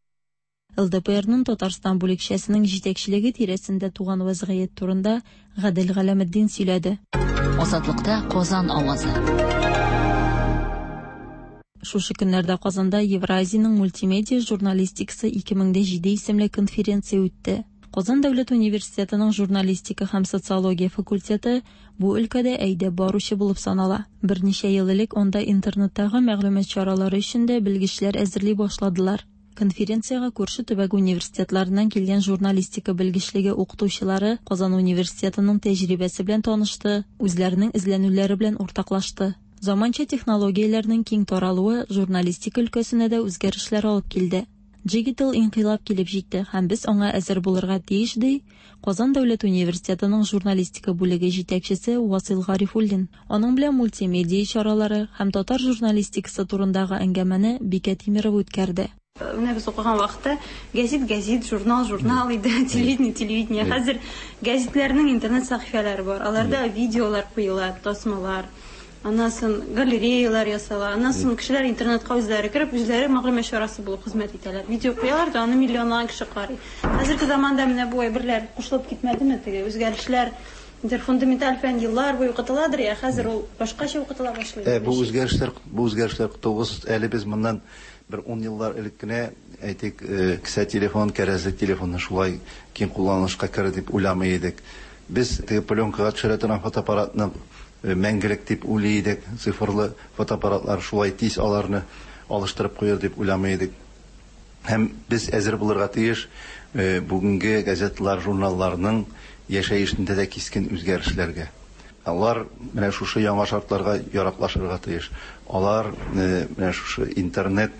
ЛДПРның Татарстан бүлекчәсенең җитәкчелеге тирәсендә туган вазгыять турында Гадел Галәметдин сөйләде. Азатлыкта Казан авазы. Шушы көннәрдә Казанда Евразиянең мультимедиа журналистикасы 2007 исемле конференция үтте. Казан дәүләт университетының журналистика һәм социология факультеты бу өлкәдә әйдәп баручы булып санала. Берничә ел элек анда интернеттагы мәгълүмат чаралары өчен дә белгечләр әзерли башладылар. Конференцияга күрше төбәк университетларыннан килгән журналистика белгечлеге укытучылары Казан университетының тәҗрибәсе белән танышты, үзләренең эзләнүләре белән уртаклашты. Заманча технологияләрнең киң таралуы журналистика өлкәсенә дә үзгәрешләр алып килде. Digital инкыйлаб килеп җитте һәм без аңа әзер булырга тиеш ди Казан дәүләт университетының журналистика бүлеге җитәкчесе Васил Гарифуллин. Аның белән мультимедиа чаралары һәм татар журналистикасы турындагы әңгәмәне Бикә Тимирова үткәрде. Менә без укыган вакытта гәзит, журнал иде, телевидение. Хәзер гәзитләрнең интернет сәхифәләре бар. Аларда видеолар куела, тасмалар. Анасын галереялар ясала, анасын кешеләр интернетка үзләре кереп, үзләре мәгълүмат чарасы булып хезмәт итәләр. Видео куялар да аны миллионлар кеше карый. Хәзерге заманда менә бу әйберләр кушылып китмәдеме теге үзгәрешләр? Фундаменталь фән еллар буе укытыладыр я, хәзер ул башкача укытыла башлый. Бу үзгәрешләр тогыз әле без моннан бер 10 еллар элек кенә әйтик, кесә телефон, кәрәзлек телефонны шулай киң кулланышка керде дип уйламый идек. Без теге пленкага төшерә фотоаппаратны мәңгелек дип уйлый идек, цифрлы фотоаппаратлар шулай тиз аларны алыштырып куяр дип уйламый идек. Һәм без әзер булырга тиеш бүгенге газетлар, журналларның яшәешендә дә кискен үзгәрешләргә. Алар менә шушы яңа шартларга яраклашырга тиеш. Алар менә шушы интернет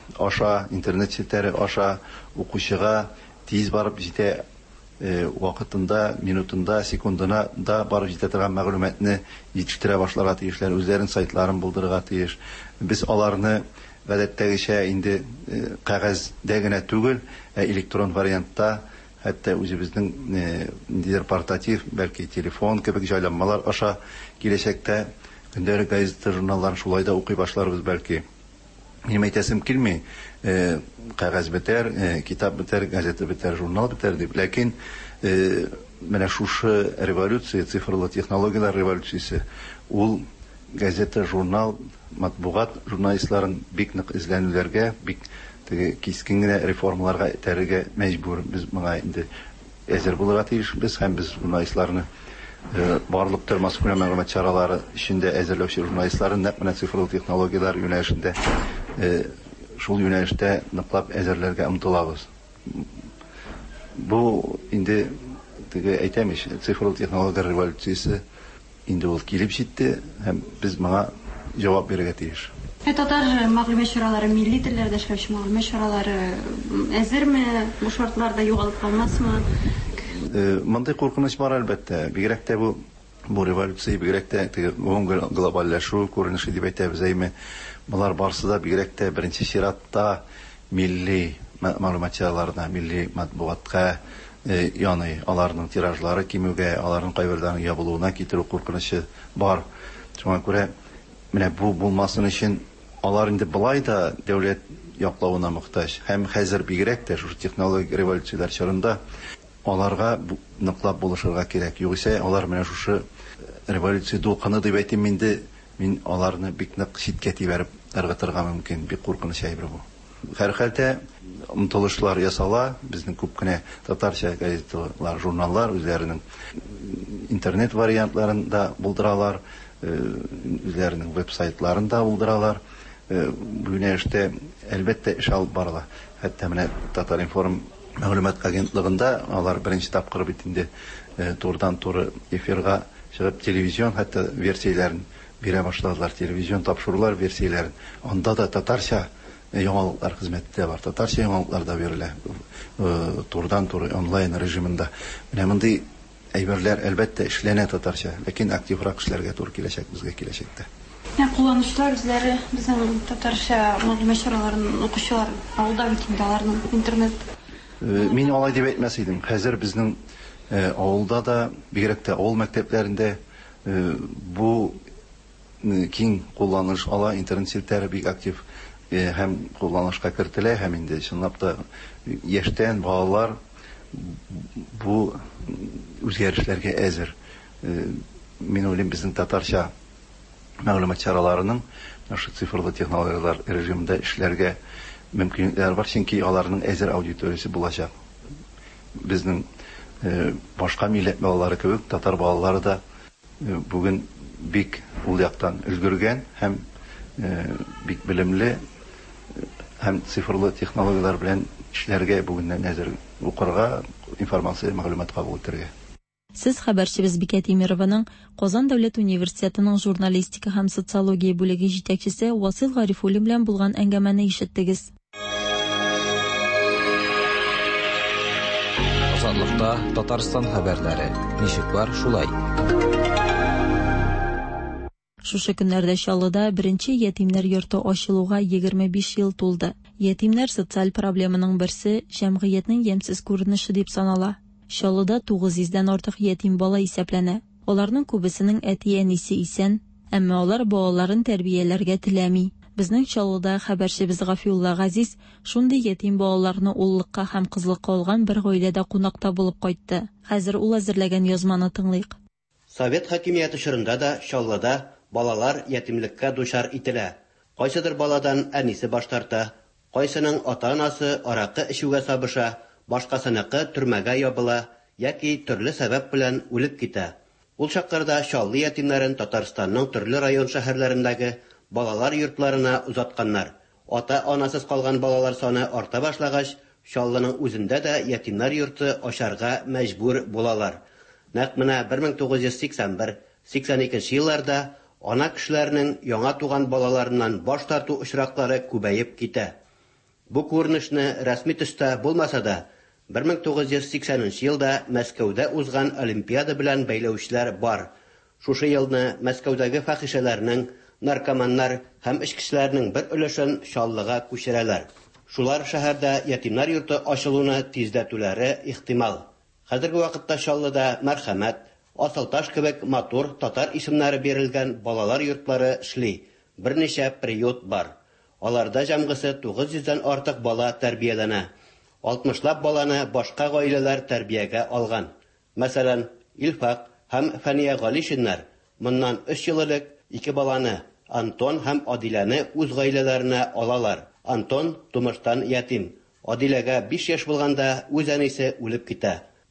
сетәре аша укучыга тиз барып җитә, вакытында, минутында, секундына да барып җитә торган мәгълүматны җитештерә башларга тиешләр, үзләренең сайтларын булдырырга тиеш. Без аларны гадәттәгечә инде кәгазьдә генә түгел, электрон вариантта, хәтта үзебезнең портатив, бәлки телефон кебек җайланмалар аша киләчәктә көндәлек газет журналларын шулай да укый башларбыз бәлки. Мин әйтәсем килми, кәгазь бетәр, китап бетәр, газета бетәр, журнал бетәр дип, ләкин менә шушы революция, цифрлы технологиялар революциясе, ул газета, журнал, матбугат журналистларын бик нык эзләнүләргә, бик кискен генә реформаларга этәргә мәҗбүр. Без моңа инде әзер булырга тиешбез һәм без журналистларны барлык төр массакүләм мәгълүмат чаралары эчендә әзерләүче журналистларын нәкъ менә цифрлы технологиялар юнәлешендә шул юнәлештә ныклап әзерләргә омтылабыз. Бу инде теге әйтәмеш, цифрлы технологиялар революциясе инде ул килеп җитте һәм без моңа җавап бирергә тиеш. Татар мәгълүмат чаралары, милли телләрдә эшләүче мәгълүмат чаралары әзерме? Бу шартларда югалып калмасмы? Мондай куркыныч бар әлбәттә. Бигрәк тә бу революция, бигрәк тә глобальләшү күренеше дип әйтәбез әйме. Булар барсы да бигрәк тә беренче чиратта милли мәгълүмат чараларына, милли матбугатка яны аларның тиражлары кимүгә, аларның кайбердан ябылуына китерү куркынычы бар. Шуңа күрә менә бу булмасын өчен алар инде былай да дәүләт яклауына мохтаҗ. Һәм хәзер бигрәк тә шушы технологик революцияләр чорында аларга ныклап булышырга кирәк. Югыйсә алар менә шушы революция дулкыны дип әйтим инде, мин аларны бик нык читкә тибәреп ыргытырга мөмкин, бик куркыныч әйбер бу. Һәр хәлдә омтылышлар ясала, безнең күп кенә татарча газеталар, журналлар үзләренең интернет вариантларында булдыралар, үзләренең веб-сайтларында булдыралар. Бу юнәлештә әлбәттә эш алып барыла. Хәтта менә Татар-информ мәгълүмат агентлыгында алар беренче тапкыр бит инде турыдан-туры эфирга чыгып телевизион хәтта версияләрен бирә башладылар, телевизион тапшырулар версияләрен. Анда да татарча яңалыклар хезмәте бар, татарча яңалыклар да бирелә турыдан-туры онлайн режимында. Менә мондый әйберләр әлбәттә эшләнә татарча, ләкин активрак эшләргә туры киләчәк безгә киләчәктә. Кулланучылар үзләре безнең татарча мәгълүмат чараларын укучылар авылда бит инде аларның интернет. Мин алай дип әйтмәс идем. Хәзер безнең авылда да, бигрәк тә авыл мәктәпләрендә бу киң кулланыш ала, интернет селтәре бик актив һәм кулланышка кертелә, һәм инде чынлап та яшьтән балалар бу үзгәрешләргә әзер. Мин уйлыйм, безнең татарча мәгълүмат чараларының шушы цифрлы технологиялар режимында эшләргә мөмкинлекләр бар, чөнки аларның әзер аудиториясе булачак. Безнең башка милләт балалары кебек, татар балалары да бүген бик ул яктан өлгергән һәм бик белемле һәм цифрлы технологиялар белән эшләргә бүгеннән әзер укырга, информация, мәгълүмат кабул итәргә. Сез хәбәрчебез Бикә Тимированың Казан дәүләт университетының журналистика һәм социология бүлеге җитәкчесе Васил Гарифуллин белән булган әңгәмәне ишеттегез. Азатлыкта Татарстан хәбәрләре. Ничек бар, шулай. Шушы көннәрдә Чаллыда беренче ятимнәр йорты ачылуга 25 ел тулды. Ятимнәр социаль проблеманың берсе җәмгыятьнең ямьсез күренеше дип санала. Чаллыда 900-дән артык ятим бала исәпләнә. Аларның күбесенең әти-әнисе исән, әмма алар балаларын тәрбияләргә теләми. Безнең Чаллыда хәбәрчебез Гафиулла Газиз шундый ятим балаларны уллыкка һәм кызлыкка алган бер гаиләдә кунакта булып кайтты. Хәзер ул әзерләгән язманы тыңлыйк. Совет хакимияте чорында да Чаллыда балалар ятимлеккә дучар ителә. Кайсыдыр баладан әнисе баш тарта, кайсының ата-анасы аракы эчүгә сабыша, башкасыныкы төрмәгә ябыла яки төрле сәбәп белән үлеп китә. Ул чакларда Чаллы ятимнәрен Татарстанның төрле район шәһәрләрендәге балалар йортларына узатканнар. Ата-анасыз калган балалар саны арта башлагач, Чаллының үзендә дә ятимнәр йорты ачарга мәҗбүр булалар. Нәкъ менә 1981-82 елларда ана кешеләрнең яңа туган балаларыннан баш тарту очраклары күбәеп китә. Бу күренешне рәсми төстә булмаса да, 1980 елда Мәскәүдә узган Олимпиада белән бәйләүчеләр бар. Шушы елны Мәскәүдәге фахишәләрнең, наркоманнар һәм эчкечләрнең бер өлешен Чаллыга күчерәләр. Шулар шәһәрдә ятимнәр йорты ачылуны тиздәтүләре ихтимал. Хәзерге вакытта Чаллыда Мәрхәмәт, Асылташ кебек матур татар исемнәре бирелгән балалар йортлары эшли. Берничә приют бар. Аларда җәмгысе 900-дән артык бала тәрбияләнә. 60лап баланы башка гаиләләр тәрбиягә алган. Мәсәлән, Илфак һәм Фәния Галишиннар моннан 3 ел элек 2 баланы, Антон һәм Адиләне үз гаиләләренә алалар. Антон тумыштан ятим. Адиләгә 5 яшь булганда үз әнисе үлеп китә.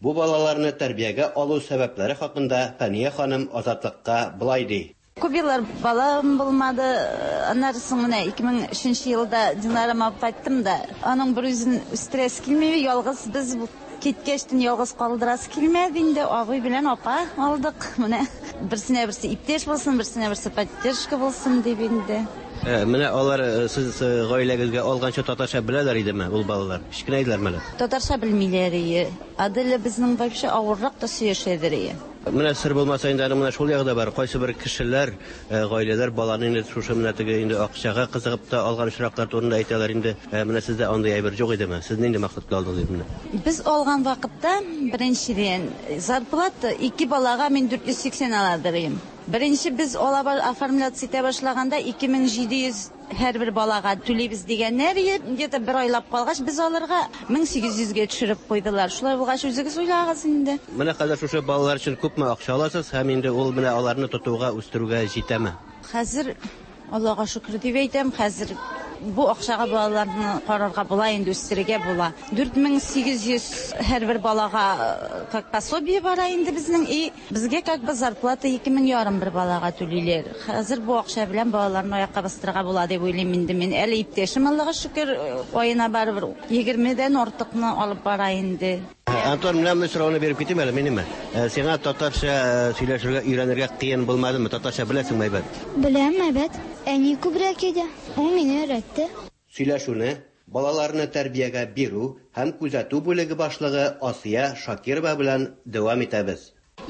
Бу балаларны тәрбиягә алу сәбәпләре хакында Фәния ханым Азатлыкка булай ди. Күп еллар балам булмады. Аннан соң менә 2003 елда Динарама кайттым да, аның бер үзен стресс килмәй, ялгыз без киткәчтен ялгыз калдырасы килмәде инде. Абый белән апа алдык. Менә берсенә берсе иптәш булсын, берсенә берсе поддержка булсын дип инде. Менә алар сез гаиләгезгә алганча татарча беләләр идеме ул балалар? Кичкенә иделәрме? Татарча белмиләр. Аделе безнең вообще авыррак та сөйләшәдер. Менә сер булмаса инде менә шул ягда бар. Кайсы бер кешеләр, гаиләләр баланы инде шушы менә теге инде акчага кызыгып та алган очраклар турында әйтәләр инде. Менә сездә андый әйбер юк идеме? Сез нинди максатка алдыгыз менә? Без алган вакытта беренчедән зарплата 2 балага 1480 аладыр. Беренче без алабар оформляться итә башлаганда 2700 һәрбер балага түлибез дигәннәр, где-то бер айлап калгач без аларга 1800-гә төшереп куйдылар. Шулай булгач үзегез уйлагыз инде. Менә хәзер шушы балалар өчен күпме акча аласыз һәм инде ул менә аларны тотуга, үстерүгә җитәме? Хәзер Аллага шөкер дип әйтәм, хәзер бу акчага балаларны карарга була, инде үстерергә була. 4800 һәрбер балага как пособие бара инде безнең, и безгә как бы зарплата 2000 бер балага түлиләр. Хәзер бу акча белән балаларны аякка бастырырга була дип уйлыйм инде мин. Әле иптәшем Аллага шөкер аена барыбер 20дән артыкны алып бара инде. Антон, менә сорауны биреп китим әле минеме? Сиңа татарча сөйләшергә өйрәнергә кыен булмадымы? Татарча беләсеңме әйбәт? Беләм әйбәт. Әни күбрәк иде. Ул мине өйрәтте. Сөйләшүне, балаларны тәрбиягә бирү һәм күзәтү бүлеге башлыгы Асия Шакирова белән дәвам итәбез.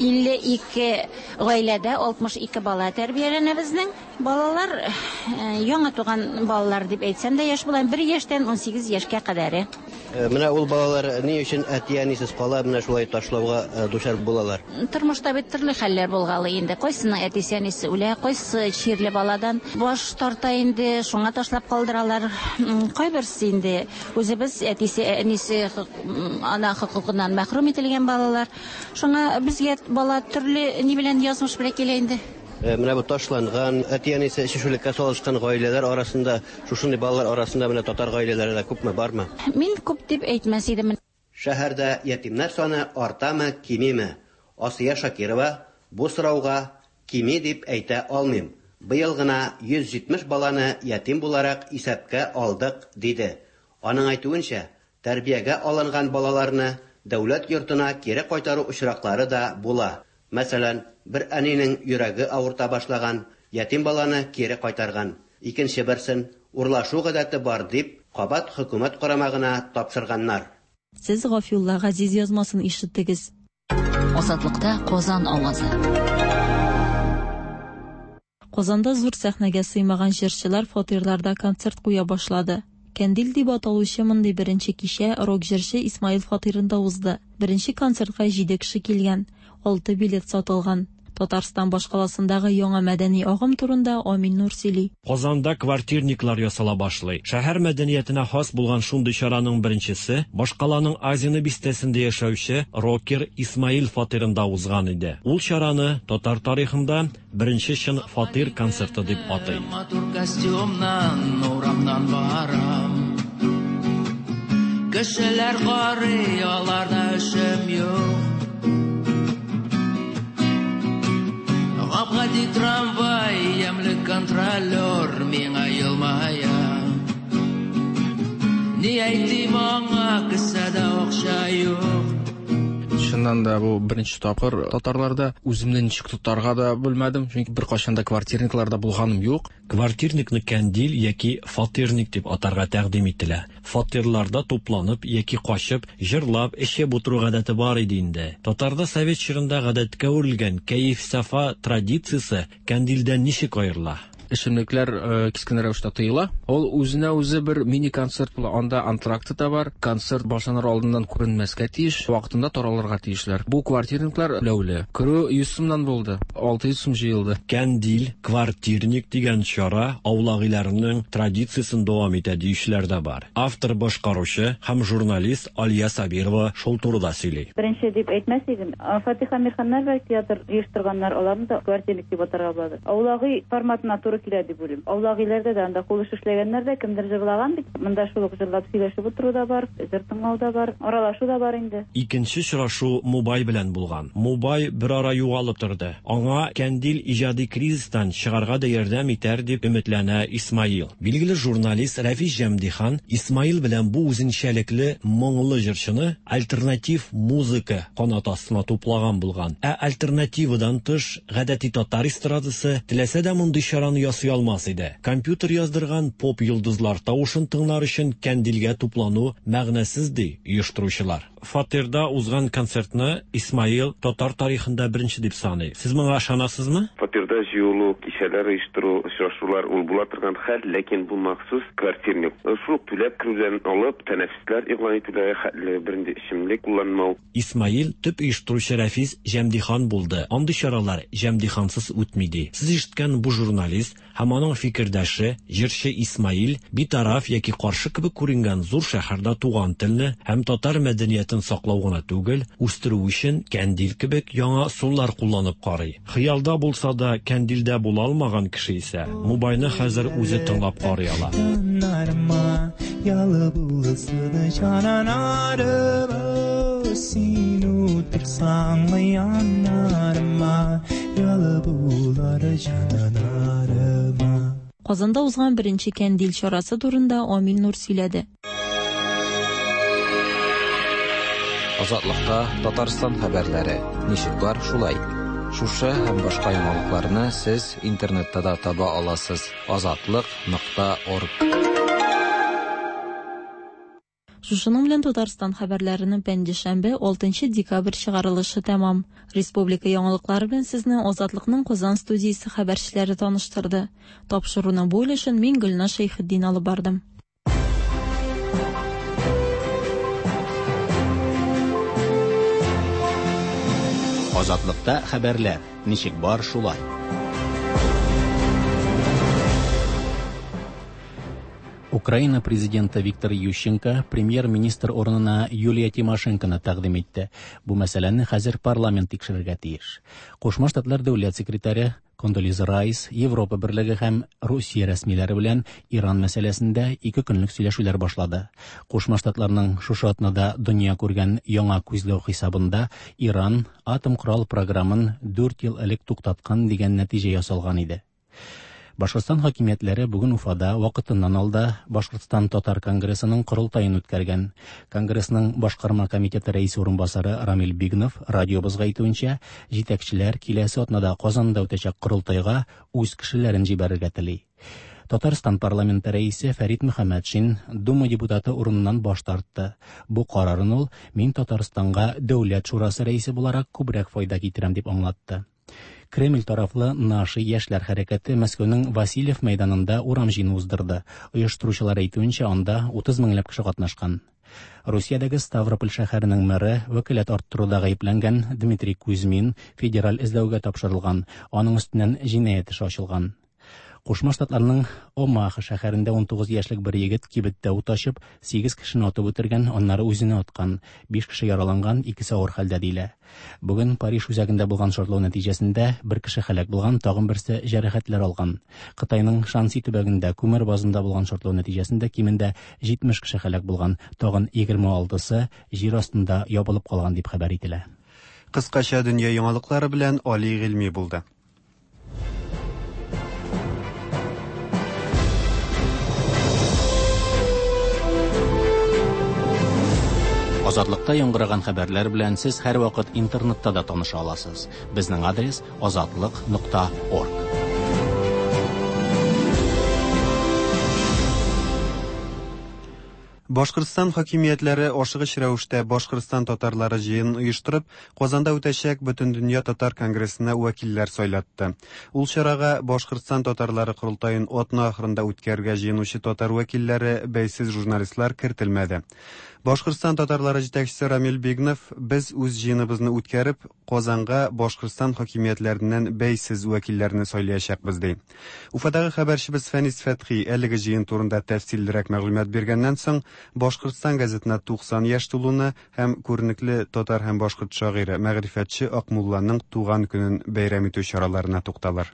52 гаиләдә 62 бала тәрбияләнә безнең. Балалар яңа туган балалар дип әйтсәм дә яшь була, 1 яшьтән 18 яшькә кадәр. Менә ул балалар ни өчен әти-әнисез кала, менә шулай ташлауга дучар булалар? Тормышта бит төрле хәлләр булгалы инде. Кайсының әти-әнисе үлә, кайсы чирле баладан баш тарта инде, шуңа ташлап калдыралар. Кайберсе инде үзебез әти-әнисе ана хокукыннан мәхрүм ителгән балалар. Шуңа безгә бала төрле ни белән язмыш белән килә инде. Менә бу ташланган, әти-әнисе шушылеккә салышкан гаиләләр арасында, шушындый балалар арасында менә татар гаиләләре дә күпме, бармы? Мин күп дип әйтмәс идем. Шәһәрдә ятимнәр саны артамы, кимиме? Асия Шакирова бу сорауга кими дип әйтә алмыйм. Быел гына 170 баланы ятим буларак исәпкә алдык, диде. Аның әйтүенчә, тәрбиягә алынган балаларны дәүләт йортына кире кайтару очраклары да була. Мәсәлән, бер әнинең йөрәге авырта башлаган, ятим баланы кире кайтарган. Икенче берсен урлашу гадәте бар дип, кабат хөкүмәт карамагына тапшырганнар. Сез Гафиулла Газиз язмасын ишеттегез. Азатлыкта Казан авазы. Казанда зур сәхнәгә сыймаган җырчылар фатирларда концерт куя башлады. Кәндил дип аталучы мондый беренче кичә рок җырчы Исмаил фатирында узды. Беренче концертка 7 кеше килгән, 6 билет сатылган. Татарстан башкаласындагы яңа мәдәни агым турында Амин Нур сөйли. Казанда квартирниклар ясала башлый. Шәһәр мәдәниятенә хас булган шундый чараның беренчесе башкаланың Азины бистәсендә яшәүче рокер Исмаил фатирында узган иде. Ул чараны татар тарихында беренче чын фатир концерты дип атый. Кешеләр карый, аларда эшем юк. Гапгади трамвай, ямлы контролер, миңа елмая. Ни әйтим аңа, кесәдә акча юк. Шуннан да бу беренче тапкыр татарларда үземне ничек тотарга да белмәдем, чөнки бер кашанда квартирникларда булганым юк. Квартирникны кәндил яки фатирник дип атарга тәкъдим ителә. Фатирларда тупланып яки качып, җырлап, эчеп утыру гадәте бар иде инде. Татарда совет чорында гадәткә үрелгән кәеф-сафа традициясе кәндилдән ничек аерыла? Эшемлекләр кискән рәвештә тыела. Ул үзенә үзе бер мини концерт була, анда антракты да бар. Концерт башланыр алдыннан күренмәскә тиеш, вакытында таралырга тиешләр. Бу квартирниклар ләүле. Керү 100 сумнан булды, 600 сум җыелды. Кәндил, квартирник дигән чара авлагыларының традициясын дәвам итә диючеләр дә бар. Автор башкаручы һәм журналист Алия Сабирова шул турыда сөйли. Беренче дип әйтмәс идем. Фатиха Мирханнар ва театр оештырганнар, аларны да квартирник дип атарга була. Авлагы форматына туры туры килә дип уйлыйм. Аулагиләрдә дә анда кул эшләгәннәр кемдер җырлаган бит. Монда шул ук җырлап сөйләшеп утыру да бар, җыр тыңлау да бар, аралашу да бар инде. Икенче очрашу Мубай белән булган. Мубай бер ара югалып торды. Аңа Кандил иҗади кризистан чыгарга да ярдәм итәр дип өметләнә Исмаил. Билгеле журналист Рафис Җәмдихан Исмаил белән бу үзенчәлекле моңлы җырчыны альтернатив музыка канат астына туплаган булган. Альтернативадан тыш гадәти татар эстрадасы теләсә дә мондый чараны ясый алмас иде. Компьютер яздырган поп йолдызлар тавышын тыңлар өчен Кандилгә туплану мәгънәсез ди оештыручылар. Фатирда узган концертны Исмаил татар тарихында беренче дип саный. Сез моңа ышанасызмы? Фатирда җыелу, кичәләр оештыру, очрашулар ул була торган хәл, ләкин бу махсус квартирник. Шул түләп кирүдән алып, тәнәфесләр игълан итүләре хәтле беренче эчемлек кулланмау. Исмаил төп оештыручы Рафис Җәмдихан булды. Андый чаралар Җәмдихансыз үтмиде. Сез ишеткән бу журналист һәм аның фикердәше җырчы Исмаил битараф яки каршы кебек күренгән зур шәһәрдә туган телне һәм татар мәдәниятен саклау гына түгел, үстерү өчен Кандил кебек яңа суллар кулланып карый. Хыялда булса да Кандилдә була алмаган кеше исә Мубайны хәзер үзе тыңлап карый ала. Казанда узган беренче Кандил чарасы турында Амил Нур сөйләде. Азатлыкта Татарстан хәбәрләре. Ничек бар шулай? Шушы һәм башка яңалыкларны сез интернетта да таба аласыз. Азатлык.орг. Шушының белән Татарстан хәбәрләренең пәнҗешәмбе 6 декабрь чыгарылышы тәмам. Республика яңалыклары белән сезне Азатлыкның Казан студиясе хәбәрчеләре таныштырды. Тапшыруны бу өлешен мин Гөлнар Шәйхетдин алып бардым. Азатлыкта хәбәрләр. Ничек бар шулай? Украина президенты Виктор Ющенко премьер-министр орнына Юлия Тимошенконы тәкъдим итте. Бу мәсьәләне хәзер парламент тикшерергә тиеш. Кушма Штатлар дәүләт секретаре Кондолиза Райс Европа берлеге һәм Русия рәсмиләре белән Иран мәсьәләсендә 2 көнлек сөйләшүләр башлады. Кушма Штатларның шушы атнада дөнья күргән яңа күзләү хисабында Иран атом корал программын 4 ел элек туктаткан дигән нәтиҗә ясалган иде. Башкортстан хакимиятләре бүген Уфада вакытыннан алда Башкортстан татар конгрессының корылтайын үткәргән. Конгрессның башкарма комитеты рәисе урынбасары Рамил Бигнов радиобызга әйтүенчә, җитәкчеләр киләсе атнада Казанда үтәчәк корылтайга үз кешеләрен җибәрергә тели. Татарстан парламенты рәисе Фәрит Мөхәммәтшин Дума депутаты урыныннан баш тартты. Бу карарын ул мин Татарстанга дәүләт шурасы рәисе буларак күбрәк файда китерәм дип аңлатты. Кремль тарафлы Наши яшьләр хәрәкәте Мәскәүнең Васильев мәйданында урам җыены уздырды. Оештыручылар әйтүенчә, анда 30 меңләп кеше катнашкан. Русиядәге Ставрополь шәһәренең мэры вәкаләт арттыруда гаепләнгән Дмитрий Кузьмин федераль эзләүгә тапшырылган. Аның өстеннән җинаять эше ачылган. Кушма Штатларның Омаха шәһәрендә 19 яшьлек бер егет кибеттә ут ачып, 8 кешене атып үтергән, аннары үзенә аткан. 5 кеше яраланган, 2се авыр хәлдә дилә. Бүген Париж үзәгендә булган шартлау нәтиҗәсендә 1 кеше һәлак булган, тагын берсе җәрәхәтләр алган. Кытайның Шанси төбәгендә күмер базында булган шартлау нәтиҗәсендә кимендә 70 кеше һәлак булган, тагын 26сы җир астында ябылып калган дип хәбәр ителә. Кыскача дөнья яңалыклары белән Али Гыйльми булды. Азатлыкта яңгыраган хәбәрләр белән сез һәрвакыт интернетта да таныша аласыз. Безнең адрес azatlyk.org. Башкортстан хакимиятләре ашыгыч рәвештә Башкортстан татарлары җыен оештырып, Казанда үтәчәк Бөтендөнья татар конгрессына вәкилләр сайлатты. Ул чарага Башкортстан татарлары корылтайын атна ахырында үткәргә җыенучы татар вәкилләре, бәйсез журналистлар кертелмәде. Башкортстан татарлары җитәкчесе Рамил Бигнов, без үз җыеныбызны үткәреп, Казанга Башкортстан хакимиятләреннән бәйсез вәкилләрне сайлаячакбыз ди. Уфадагы хәбәрчебез Фәнис Фәтхи әлеге җыен турында тәфсиллерәк мәгълүмат биргәннән соң, Башкортстан газетына 90 яшь тулуны һәм күренекле татар һәм башкорт шагыйре, мәгърифәтче Акмулланың туган көнен бәйрәм итү чараларына тукталыр.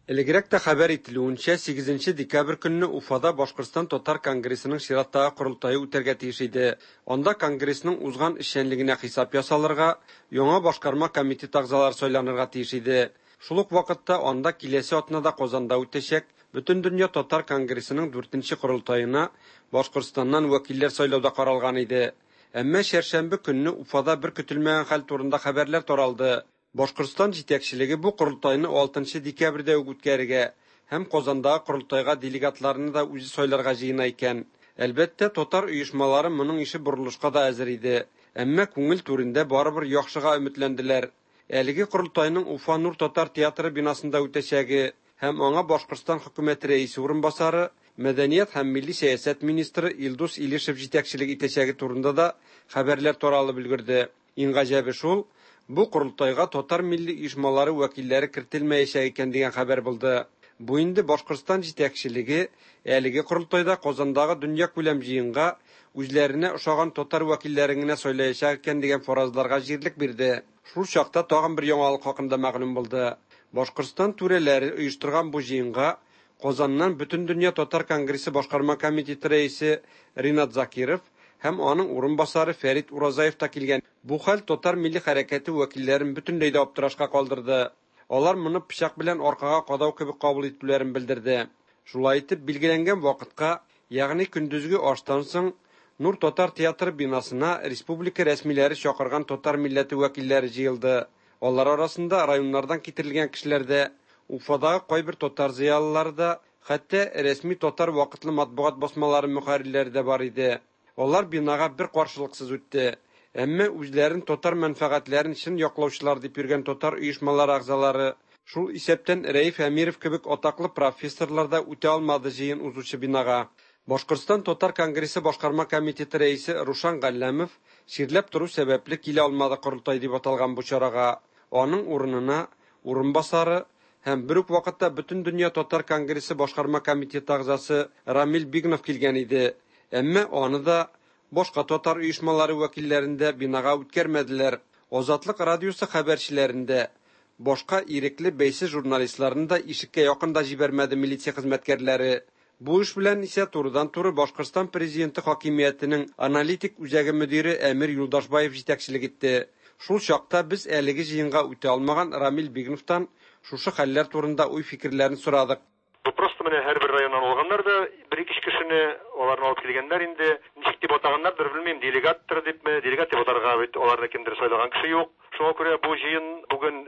Элегрәк тә хәбәр ителүенчә, 8 декабрь көнне Уфада Башкортстан Татар Конгрессының чираттагы курултайы үтәргә тиеш иде. Анда Конгрессның узган эшчәнлегенә хисап ясалырга, яңа башкарма комитет әгъзалары сайланырга тиеш иде. Шул ук вакытта анда киләсе атнада Казанда үтәчәк Бөтендөнья Татар Конгрессының 4нче курултаена Башкортстаннан вәкилләр сайлауда каралган иде. Әмма шәршәмбе көнне Уфада бер көтелмәгән хәл турында хәбәрләр таралды. Башкортстан җитәкчелеге бу курултайны 6 декабрьдә үткәрергә һәм Казандагы курултайга делегатларны да үзе сайларга җыена икән. Әлбәттә, татар оешмалары моның ише борылышка да әзер иде. Әмма күңел түрендә барыбер яхшыга өметләнделәр. Әлеге курултайның Уфа Нур татар театры бинасында үтәчәге һәм аңа Башкортстан хөкүмәте рәисе урынбасары, мәдәният һәм милли сәясәт министры Илдус Илишев җитәкчелек итәчәге турында да хәбәрләр таралып өлгерде. Иң гаҗәбе шул, бу курултайга татар милли оешмалары вәкилләре кертелмәячәк икән дигән хәбәр булды. Бу инде Башкортстан җитәкчелеге әлеге курултайда Казандагы дөнья күләм җыенга үзләренә ошаган татар вәкилләрен генә сайлаячак икән дигән фаразларга җирлек бирде. Шул чакта тагын бер яңалык хакында мәгълүм булды. Башкортстан түрәләре оештырган бу җыенга Казаннан Бөтендөнья Татар Конгрессы башкарма комитеты рәисе Ринат Закиров һәм аның урынбасары Фәрит Уразаев та килгән. Бу хәл татар милли хәрәкәте вәкилләрен бөтенләй дә аптырашка калдырды. Алар моны пычак белән аркага кадау кебек кабул итүләрен белдерде. Шулай итеп, билгеләнгән вакытка, ягъни көндезге аштан соң Нур татар театры бинасына республика рәсмиләре чакырган татар милләте вәкилләре җыелды. Алар арасында районнардан китерелгән кешеләр дә, Уфадагы кайбер татар зыялылары да, хәтта рәсми татар вакытлы матбугат басмалары мөхәррирләре дә бар иде. Алар бинага бер каршылыксыз үтте. Әмма үзләрен татар мәнфәгатьләрен чын яклаучылар дип йөргән татар оешмалары әгъзалары, шул исәптән Рәиф Әмиров кебек атаклы профессорлар да үтә алмады җыен узучы бинага. Башкортстан Татар Конгрессы башкарма комитеты рәисе Рушан Галләмов ширләп тору сәбәпле килә алмады курултай дип аталган бу чарага. Аның урынына урынбасары һәм бер үк вакытта Бөтендөнья Татар Конгрессы башкарма комитеты әгъзасы Рамил Бигнов килгән иде. Әмма аны да башка татар оешмалары вәкилләрендә бинага үткәрмәделәр. Азатлык радиосы хәбәрчеләрендә башка ирекле бәйсез журналистларны да ишеккә якында җибәрмәде милиция хезмәткәрләре. Бу эш белән исә турыдан-туры Башкортстан президенты хакимиятенең аналитик үзәге мөдире Әмир Юлдашбаев җитәкчелек итте. Шул чакта без әлеге җыенга үтә алмаган Рамил Бигновтан шушы хәлләр турында уй-фикерләрен сорадык. Бу просто менә һәрбер районнан алганнар да бер-ике кешене аларны алып килгәннәр инде. Ничек дип атаганнардыр белмим, делегаттыр дипме, делегат дип атарга бит аларны кемдер сайлаган кеше юк. Шуңа күрә бу җыен бүген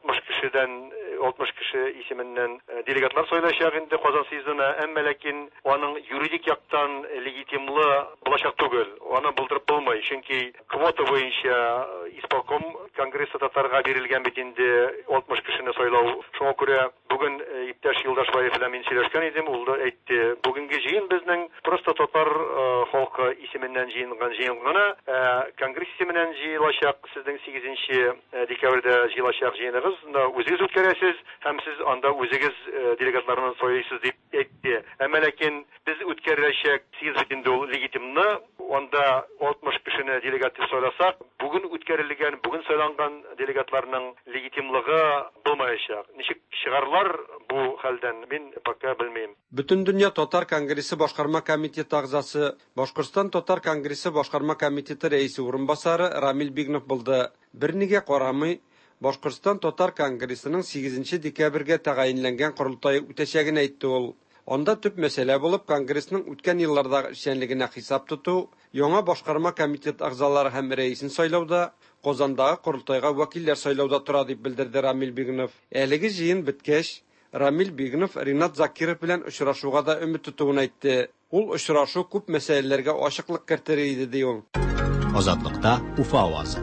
60 кеше исеменнән делегатлар сайлаячак инде Казан съездына, әмма ләкин аның юридик яктан легитимлы булачак түгел. Аны булдырып булмый, чөнки квота буенча исполком Конгрессы татарга бирелгән бит инде 60 кешене сайлау. Шуңа күрә бүген иптәш Юлдашбаев белән мин сөйләшкән идем, ул да әйтте, бүгенге җыен безнең просто татар халкы исеменнән җыенган җыен гына, Конгресс исеменнән җыелачак, сезнең 8 декабрьдә җыелачак җыеныгыз, үзегез үткәрәсез һәм сез анда үзегез делегатларны сайлыйсыз дип әйтте. Әмма ләкин без үткәрәчәк съезд инде ул легитимны, анда 60 кешене делегат дип сайласак, бүген үткәрелгән, бүген сайланган делегатларның легитимлыгы булмаячак. Ничек чыгарлар бу хәлдән, мин пока белмим. Бөтендөнья Татар Конгрессы башкарма комитеты әгъзасы, Башкортстан Татар Конгрессы башкарма комитеты рәисе урынбасары Рамил Бигнов булды. Бернигә карамый, Башкортстан Татар Конгрессының 8 декабрьгә тәгаенләнгән курултайы үтәчәген әйтте ул. Анда төп мәсьәлә булып Конгрессның үткән еллардагы эшчәнлегенә хисап тоту, яңа башкарма комитет әгъзалары һәм рәисен сайлауда, Казандагы курултайга вәкилләр сайлауда тора дип белдерде Рамил Бигнов. Әлеге җыен беткәч, Рамил Бигнов Ринат Закиров белән очрашуга да өмет тотуын әйтте. Ул очрашу күп мәсьәләләргә ачыклык кертер иде ди ул. Азатлыкта Уфа авазы.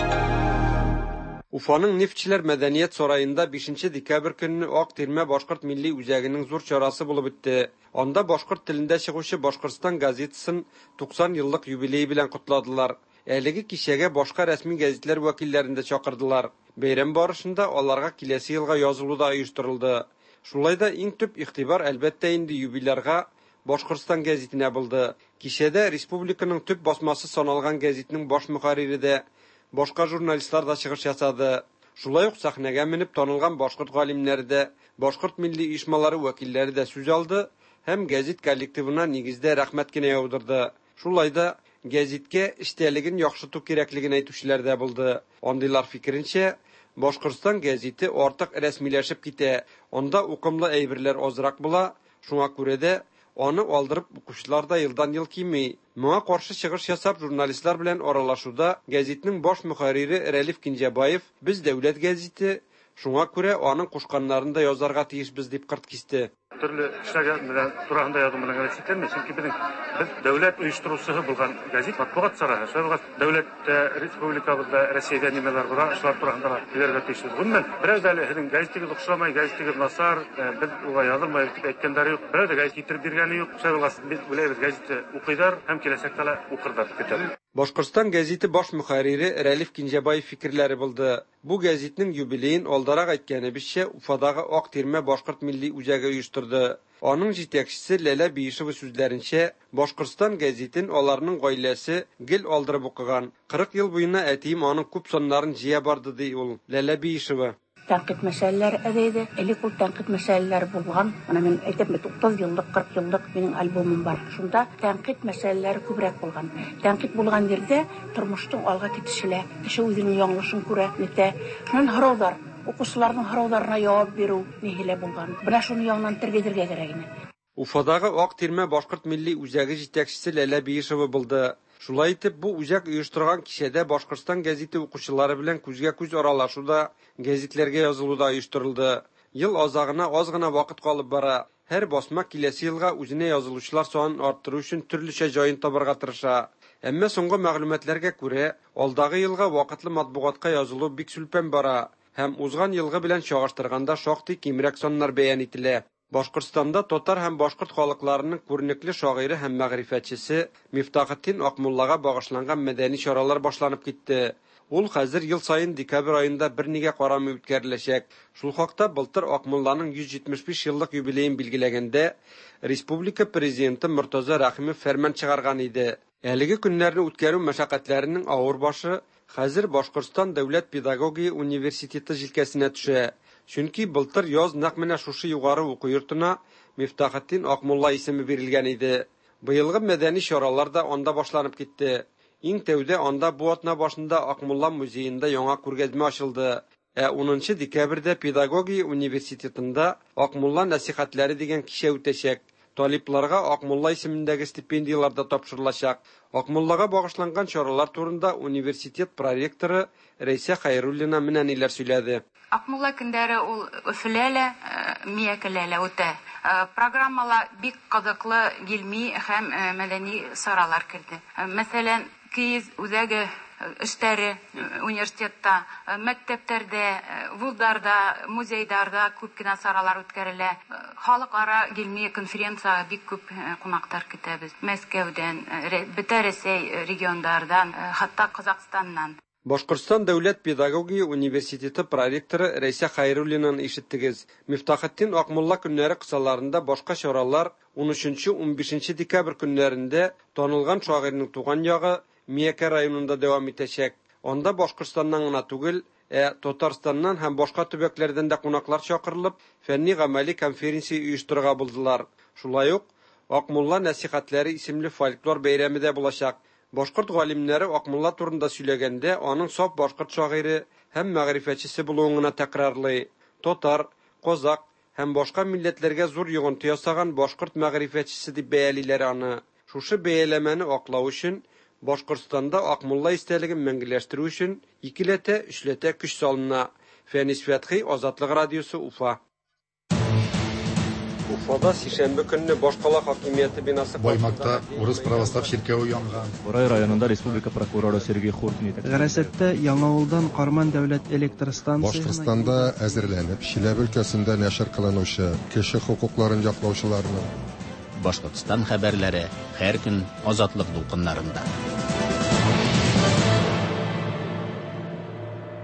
Уфаның Нефтчеләр мәдәният сараенда 5 декабрь көнне Ак Тирмә башкорт милли үзәгенең зур чарасы булып үтте. Анда башкорт телендә чыгучы Башкортстан газетасын 90 еллык юбилей белән кутладылар. Әлеге кичәгә башка рәсми газетләр вәкилләрен дә чакырдылар. Бәйрәм барышында аларга киләсе елга язылу да оештырылды. Шулай да иң төп игътибар әлбәттә инде юбилярга Башкортстан газетенә булды. Кичәдә республиканың төп басмасы саналган газетның баш мөхәррире дә, башка журналистлар да чыгыш ясады. Шулай ук сахнәгә менеп танылган башкорт галимнәре дә, башкорт милли оешмалары вәкилләре дә сүз алды һәм гәзит коллективына нигездә рәхмәт кенә яудырды. Шулай да гәзиткә эштәлеген яхшыту кирәклеген әйтүчеләр дә булды. Андыйлар фикеренчә, Башкортстан гәзите артык рәсмиләшеп китә, анда укымлы әйберләр азрак була, шуңа күрә дә аны алдырып укучылар да елдан-ел кимей. Моңа каршы чыгыш ясап журналистлар белән аралашуда гәзитнең баш мөхәррире Рәлиф Кинҗәбаев без дәүләт гәзите, шуңа күрә аның кушканнарын да язарга тиешбез дип кырт кисте. Төрле эшләр турында язу белән генә сикләнмәс, чөнки без дәүләт оештыручысы булган гәзит матбугат сарайы. Шуңа дәүләт республикабызда Россиядә нимәләр була, шулар турында билгеләргә тиешбез. Гомумән, бераз әле һинең гәзитегез охшамай, гәзитегез насар, без уңай язылмай дип әйткәннәре юк. Бераз да гәзит китереп биргәне юк. Шуңа без беләбез, гәзитне укыйлар һәм киләчәктә укырдар көтәләр. Башкортстан гәзите баш мөхәррире Рәлиф Кинҗәбаев фикерләре булды. Бу гәзитнең юбилеен алдарак әйткәнебезчә Уфадагы Ак Тирмә башкорт милли үзәге оештырды. Аның җитәкчесе Ләлә Биишева сүзләренчә, Башкортстан гәзитен аларның гаиләсе гел алдырып укыган. 40 ел буена әтием аның күп соннарын җыя барды ди ул. Ләлә Биишева. Тәнкыйть мәсьәләләре әдәйде. Элек ул тәнкыйть мәсьәләләре булган. Аны мин әйтәм, 30 еллык, 40 еллык минем альбомым бар. Шунда тәнкыйть мәсьәләләре күбрәк булган. Тәнкыйть булган җирдә тормыштың алга китешелә, кеше үзенең яңлышын күрә, нитә. Шуннан һораулар, укучыларның һорауларына җавап бирү нигеле булган. Менә шуны яңнан тергезергә кирәк ине. Уфадагы Ак Тирмә башкорт милли үзәге җитәкчесе Ләлә Биишева булды. Шулай итеп, бу үзәк оештырган кичәдә Башкортстан гәзите укучылары белән күзгә-күз аралашуда, гәзитләргә язылуда оештырылды. Ел азагына аз гына вакыт калып бара. Һәр басма киләсе елга үзенә язылучылар санын арттыру өчен төрлечә җаен табарга тырыша. Әмма соңгы мәгълүматларга күрә, алдагы елга вакытлы матбугатка язылу бик сүлпән бара һәм узган елгы белән чагыштырганда шактый кимрәк саннар бәян ителә. Башкортстанда татар һәм башкорт халыкларының күренекле шагыйре һәм мәгърифәтчесе Мифтахетдин Акмуллага багышланган мәдәни чаралар башланып китте. Ул хәзер ел сайын декабрь айында бернигә карамый үткәреләчәк. Шул хакта былтыр Акмулланың 175 еллык юбилеен билгеләгәндә республика президенты Муртаза Рәхимов фәрман чыгарган иде. Әлеге көннәрне үткәрү мәшәкатьләренең авыр башы хәзер Башкортстан дәүләт педагогия университеты җилкәсенә төшә. Чөнки былтыр яз нәкъ менә шушы югары уку йортына Мифтахетдин Акмулла исеме бирелгән иде. Быелгы мәдәни чаралар да анда башланып китте. Иң тәүдә анда бу атна башында Акмулла музеенда яңа күргәзмә ачылды. 10 декабрьдә педагогия университетында Акмулла нәсихәтләре дигән кичә үтәчәк. Талипларга Акмулла исемендәге стипендиялар да тапшырылачак. Акмуллага багышланган чаралар турында университет проректоры Рәйсә Хәйруллина менә ниләр сөйләде. Акмулла көндәре ул Өфөләлә, Миякеләлә үтә. Программала бик кызыклы гилми һәм мәдәни саралар керде. Мәсәлән, киез үзәге эштәре университетта, мәктәптәрдә, вузларда, музейларда күп кенә саралар үткәрелә. Халыкара гилми конференция бик күп кунактар көтәбез. Мәскәүдән, бөтен Рәсәй регионнардан, хәтта Казакъстаннан. Башкортстан дәүләт педагогия университеты проректоры Рәйсә Хәйруллинаны ишеттегез. Мифтахетдин Акмулла көннәре кысаларында башка чаралар 13-15 декабрь көннәрендә танылган шагыйрьнең туган ягы Миякә районында дәвам итәчәк. Анда Башкортстаннан гына түгел, Татарстаннан һәм башка төбәкләрдән дә кунаклар чакырылып, фәнни-гамәли конференция оештырырга булдылар. Шулай ук Акмулла нәсихәтләре исемле фольклор бәйрәме дә булачак. Башкорт галимнәре Акмулла турында сөйләгәндә, аның саф башкорт шагыйре һәм мәгърифәтчесе булуын гына тәкрарлый. Татар, казак һәм башка милләтләргә зур йогынты ясаган башкорт мәгърифәтчесе дип бәялиләр аны. Шушы бәяләмәне аклау өчен Башкортстанда Акмулла истәлеген мәңгеләштерү өчен 2-3 көч салына. Фәнис Фәтхи, Азатлык радиосы, Уфа. Уфада сишәмбе көнне Башкала хакимияте бинасы Баймакта Урыс православ чиркәүе янган. Борай районында республика прокуроры Сергей Хуртин итә. Гәрәсәттә Яңавылдан Карман дәүләт электр станциясына Башкортстанда әзерләнеп, Чиләбе өлкәсендә нәшер кылынучы кеше хукукларын яклаучыларны. Башкортстан хәбәрләре һәр көн Азатлык дулкыннарында.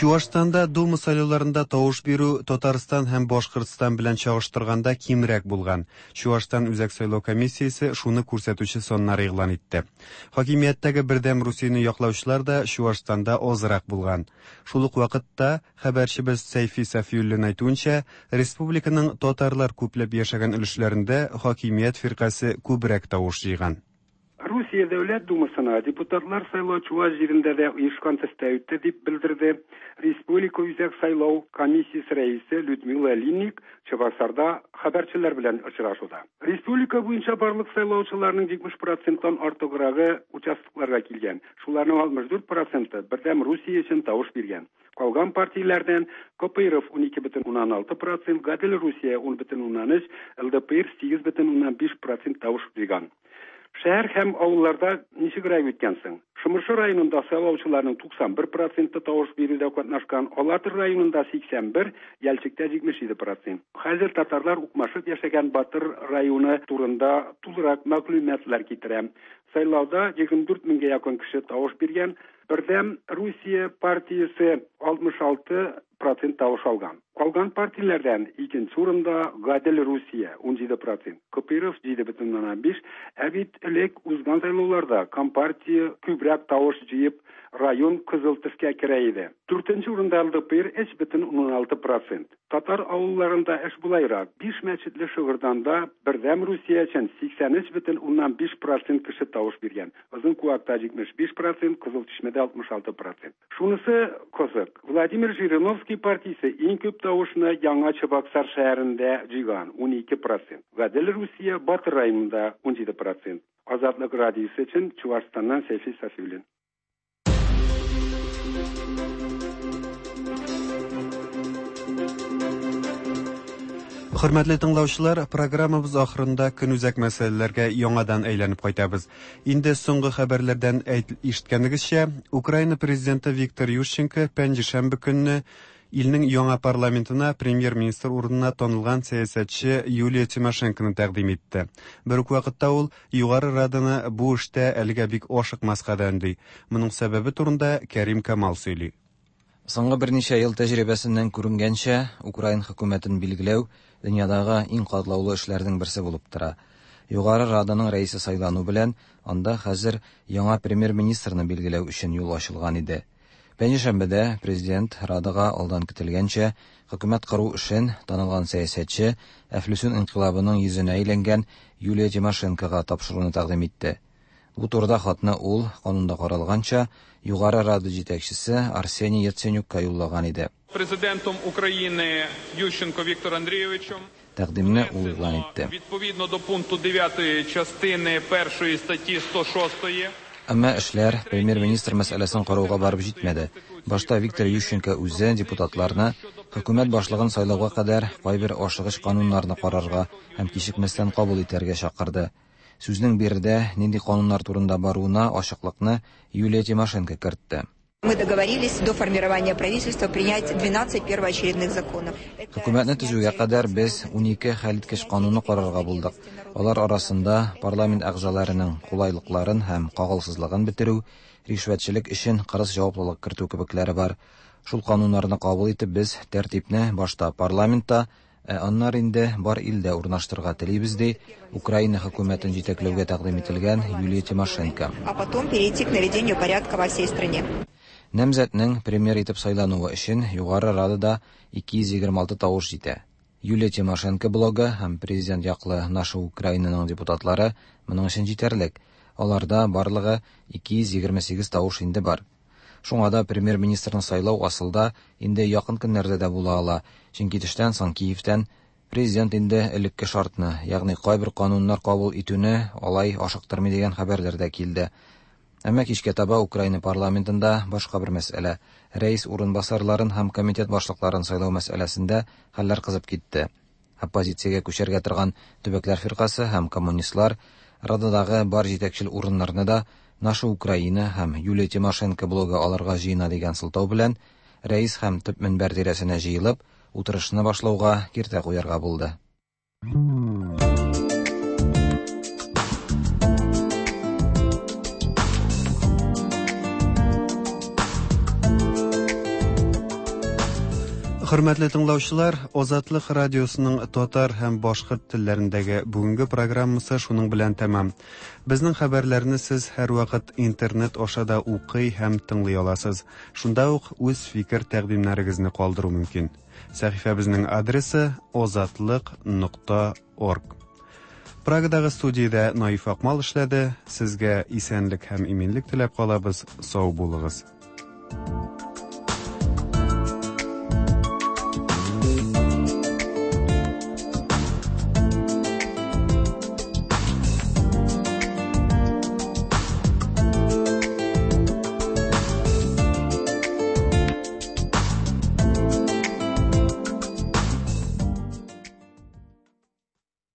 Чуашстанда Дума сайлауларында тавыш бирү Татарстан һәм Башкортстан белән чагыштырганда кимрәк булган. Чуашстан үзәк сайлау комиссиясе шуны күрсәтүче саннар игълан итте. Хакимияттәге бердәм Русияне яклаучылар да Чуашстанда азрак булган. Шул ук вакытта хәбәрчебез Сәйфи Сафиуллин әйтүенчә, республиканың татарлар күпләп яшәгән өлешләрендә хакимият фиркасы күбрәк тавыш җыйган. Rusya Devlet Dumasına deputatlar saylау Чуваш җирендә дә оешкан төстә үтте дип белдерде Республика үзәк сайлау комиссиясе рәисе Людмила Линник Чебоксарда хәбәрчеләр белән очрашуда. Республика буенча барлык сайлаучыларның 70%-тан артыграгы участокларга килгән. Шуларның 64%-ы бердәм Русия өчен тавыш биргән. Калган партияләрдән КПРФ 12,6%, Гадел Русия 10,3%, ЛДПР 8,5% тавыш биргән. Шәһәр һәм авылларда ничегрәк үткәнсең? Шымыршы районында сайлаучыларның 91% тавыш бирүдә катнашкан, Алатыр районында 81, Ялчиктә 77%. Хәзер татарлар укмашып яшәгән Батыр районы турында тулырак мәгълүматлар китерәм. Сайлауда 24 меңгә якын кеше тавыш биргән. Бердәм Русия партиясе 66% тавыш алган. Калган партияләрдән икенче урында Гадел Русия 17%, КПРФ 7,5%, ә бит элек узган сайлауларда Компартия күбрәк тавыш җыеп район кызыл төскә керә иде. 4нче урында ЛДПР 3,6%. Татар авылларында эш булайрак. 5 мәчетле Шыгырданда Бердәм Русия өчен 83,5% кеше тавыш биргән. Озын Куакта 75%, Кызыл Чишмәдә 66%. Шунысы кызык. Владимир Жириновский партиясе иң күп тавышны Яңа Чабаксар шәһәрендә җыйган 12%. Гадел Русия Батыр районында 17%. Азатлык радиосы өчен Чувашстаннан Сәйфи Сафиуллин. Хөрмәтле тыңлаучылар, программабыз ахырында көнүзәк мәсьәләләргә яңадан әйләнеп кайтабыз. Инде соңгы хәбәрләрдән ишеткәнегезчә, Украина президенты Виктор Ющенко пәнҗешәмбе көнне илнең яңа парламентына премьер-министр урынына танылган сәясәтче Юлия Тимошенконы тәкъдим итте. Бер үк вакытта ул Югары Раданы бу эштә әлегә бик ашыкмаска да өнди. Моның сәбәбе турында Кәрим Камал сөйли. Соңгы берничә ел тәҗрибәсеннән күренгәнчә, Украин хөкүмәтен билгеләү дөньядагы иң катлаулы эшләрнең берсе булып тора. Югары Раданың рәисе сайлану белән анда хәзер яңа премьер-министрны билгеләү өчен юл ачылган иде. Пәнҗешәмбедә президент Радага алдан көтелгәнчә хөкүмәт кору эшен танылган сәясәтче Әфлүсүн инкыйлабының йөзенә әйләнгән Юлия Тимошенкога тапшыруны тәкъдим итте. Бу турыда хатны ул канунда каралганча Югары Рада җитәкчесе Арсений Яценюкка юллаган иде. Президентом України Ющенко Віктор Андрійовичем Тәкъдимне ул игълан итте. Відповідно до пункту 9 частини 1 статті 106. Әмма эшләр премьер-министр мәсьәләсен карауга барып җитмәде. Башта Виктор Ющенко үзе депутатларны хөкүмәт башлыгын сайлауга кадәр кайбер ашыгыч кануннарны карарга һәм кичекмәстән кабул итәргә чакырды. Сүзнең бердә нинди кануннар турында баруына ачыклыкны Юлия Тимошенко кертте. Мы договорились до формирования правительства принять 12 первоочередных законов. Хөкүмәтне төзүгә кадәр без 12 хәлиткеч канунны карарга булдык. Алар арасында парламент әгъзаларының кулайлыкларын һәм кагылсызлыгын бетерү, ришвәтчелек өчен кырыс җаваплылык кертү кебекләре бар. Шул кануннарны кабул итеп без тәртипне башта парламентта, аннары инде бар илдә урнаштырырга телибез ди Украина хөкүмәтен җитәкләүгә тәкъдим ителгән Юлия Тимошенко. А потом перейти к наведению порядка во всей стране. Намзәтнең премьер итеп сайлануы өчен Югары Радада 226 тавыш җитә. Юлия Тимошенко блогы һәм президент яклы Наша Украинаның депутатлары моның өчен җитәрлек. Аларда барлыгы 228 тавыш инде бар. Шуңа да премьер-министрны сайлау асылда инде якын көннәрдә дә була ала. Чөнки төштән соң Киевтән президент инде элекке шартны, ягъни кайбер кануннар кабул итүне алай ашыктырмый дигән хәбәрләр дә килде. Әмма кичкә таба Украина парламентында башка бер мәсьәлә, рәис урынбасарларын һәм комитет башлыкларын сайлау мәсьәләсендә хәлләр кызып китте. Оппозициягә күчәргә торган төбәкләр фиркасы һәм коммунистлар Рададагы бар җитәкчел урыннарны да Наша Украина һәм Юлия Тимошенко блогы аларга җыена дигән сылтау белән рәис һәм төп минбәр тирәсенә җыелып, утырышны башлауга киртә куярга булды. Хөрмәтле тыңлаучылар, Озатлык радиосының татар һәм башкорт телләрендәге бүгенге программасы шуның белән тәмам. Безнең хәбәрләрне сез һәрвакыт интернет аша да укый һәм тыңлый аласыз. Шунда ук үз фикер тәкъдимнәрегезне калдыру мөмкин. Сәхифәбезнең адресы ozatlik.org. Прагадагы студиядә Наиф Акмал эшләде. Сезгә исәнлек һәм иминлек теләп калабыз. Сау булыгыз.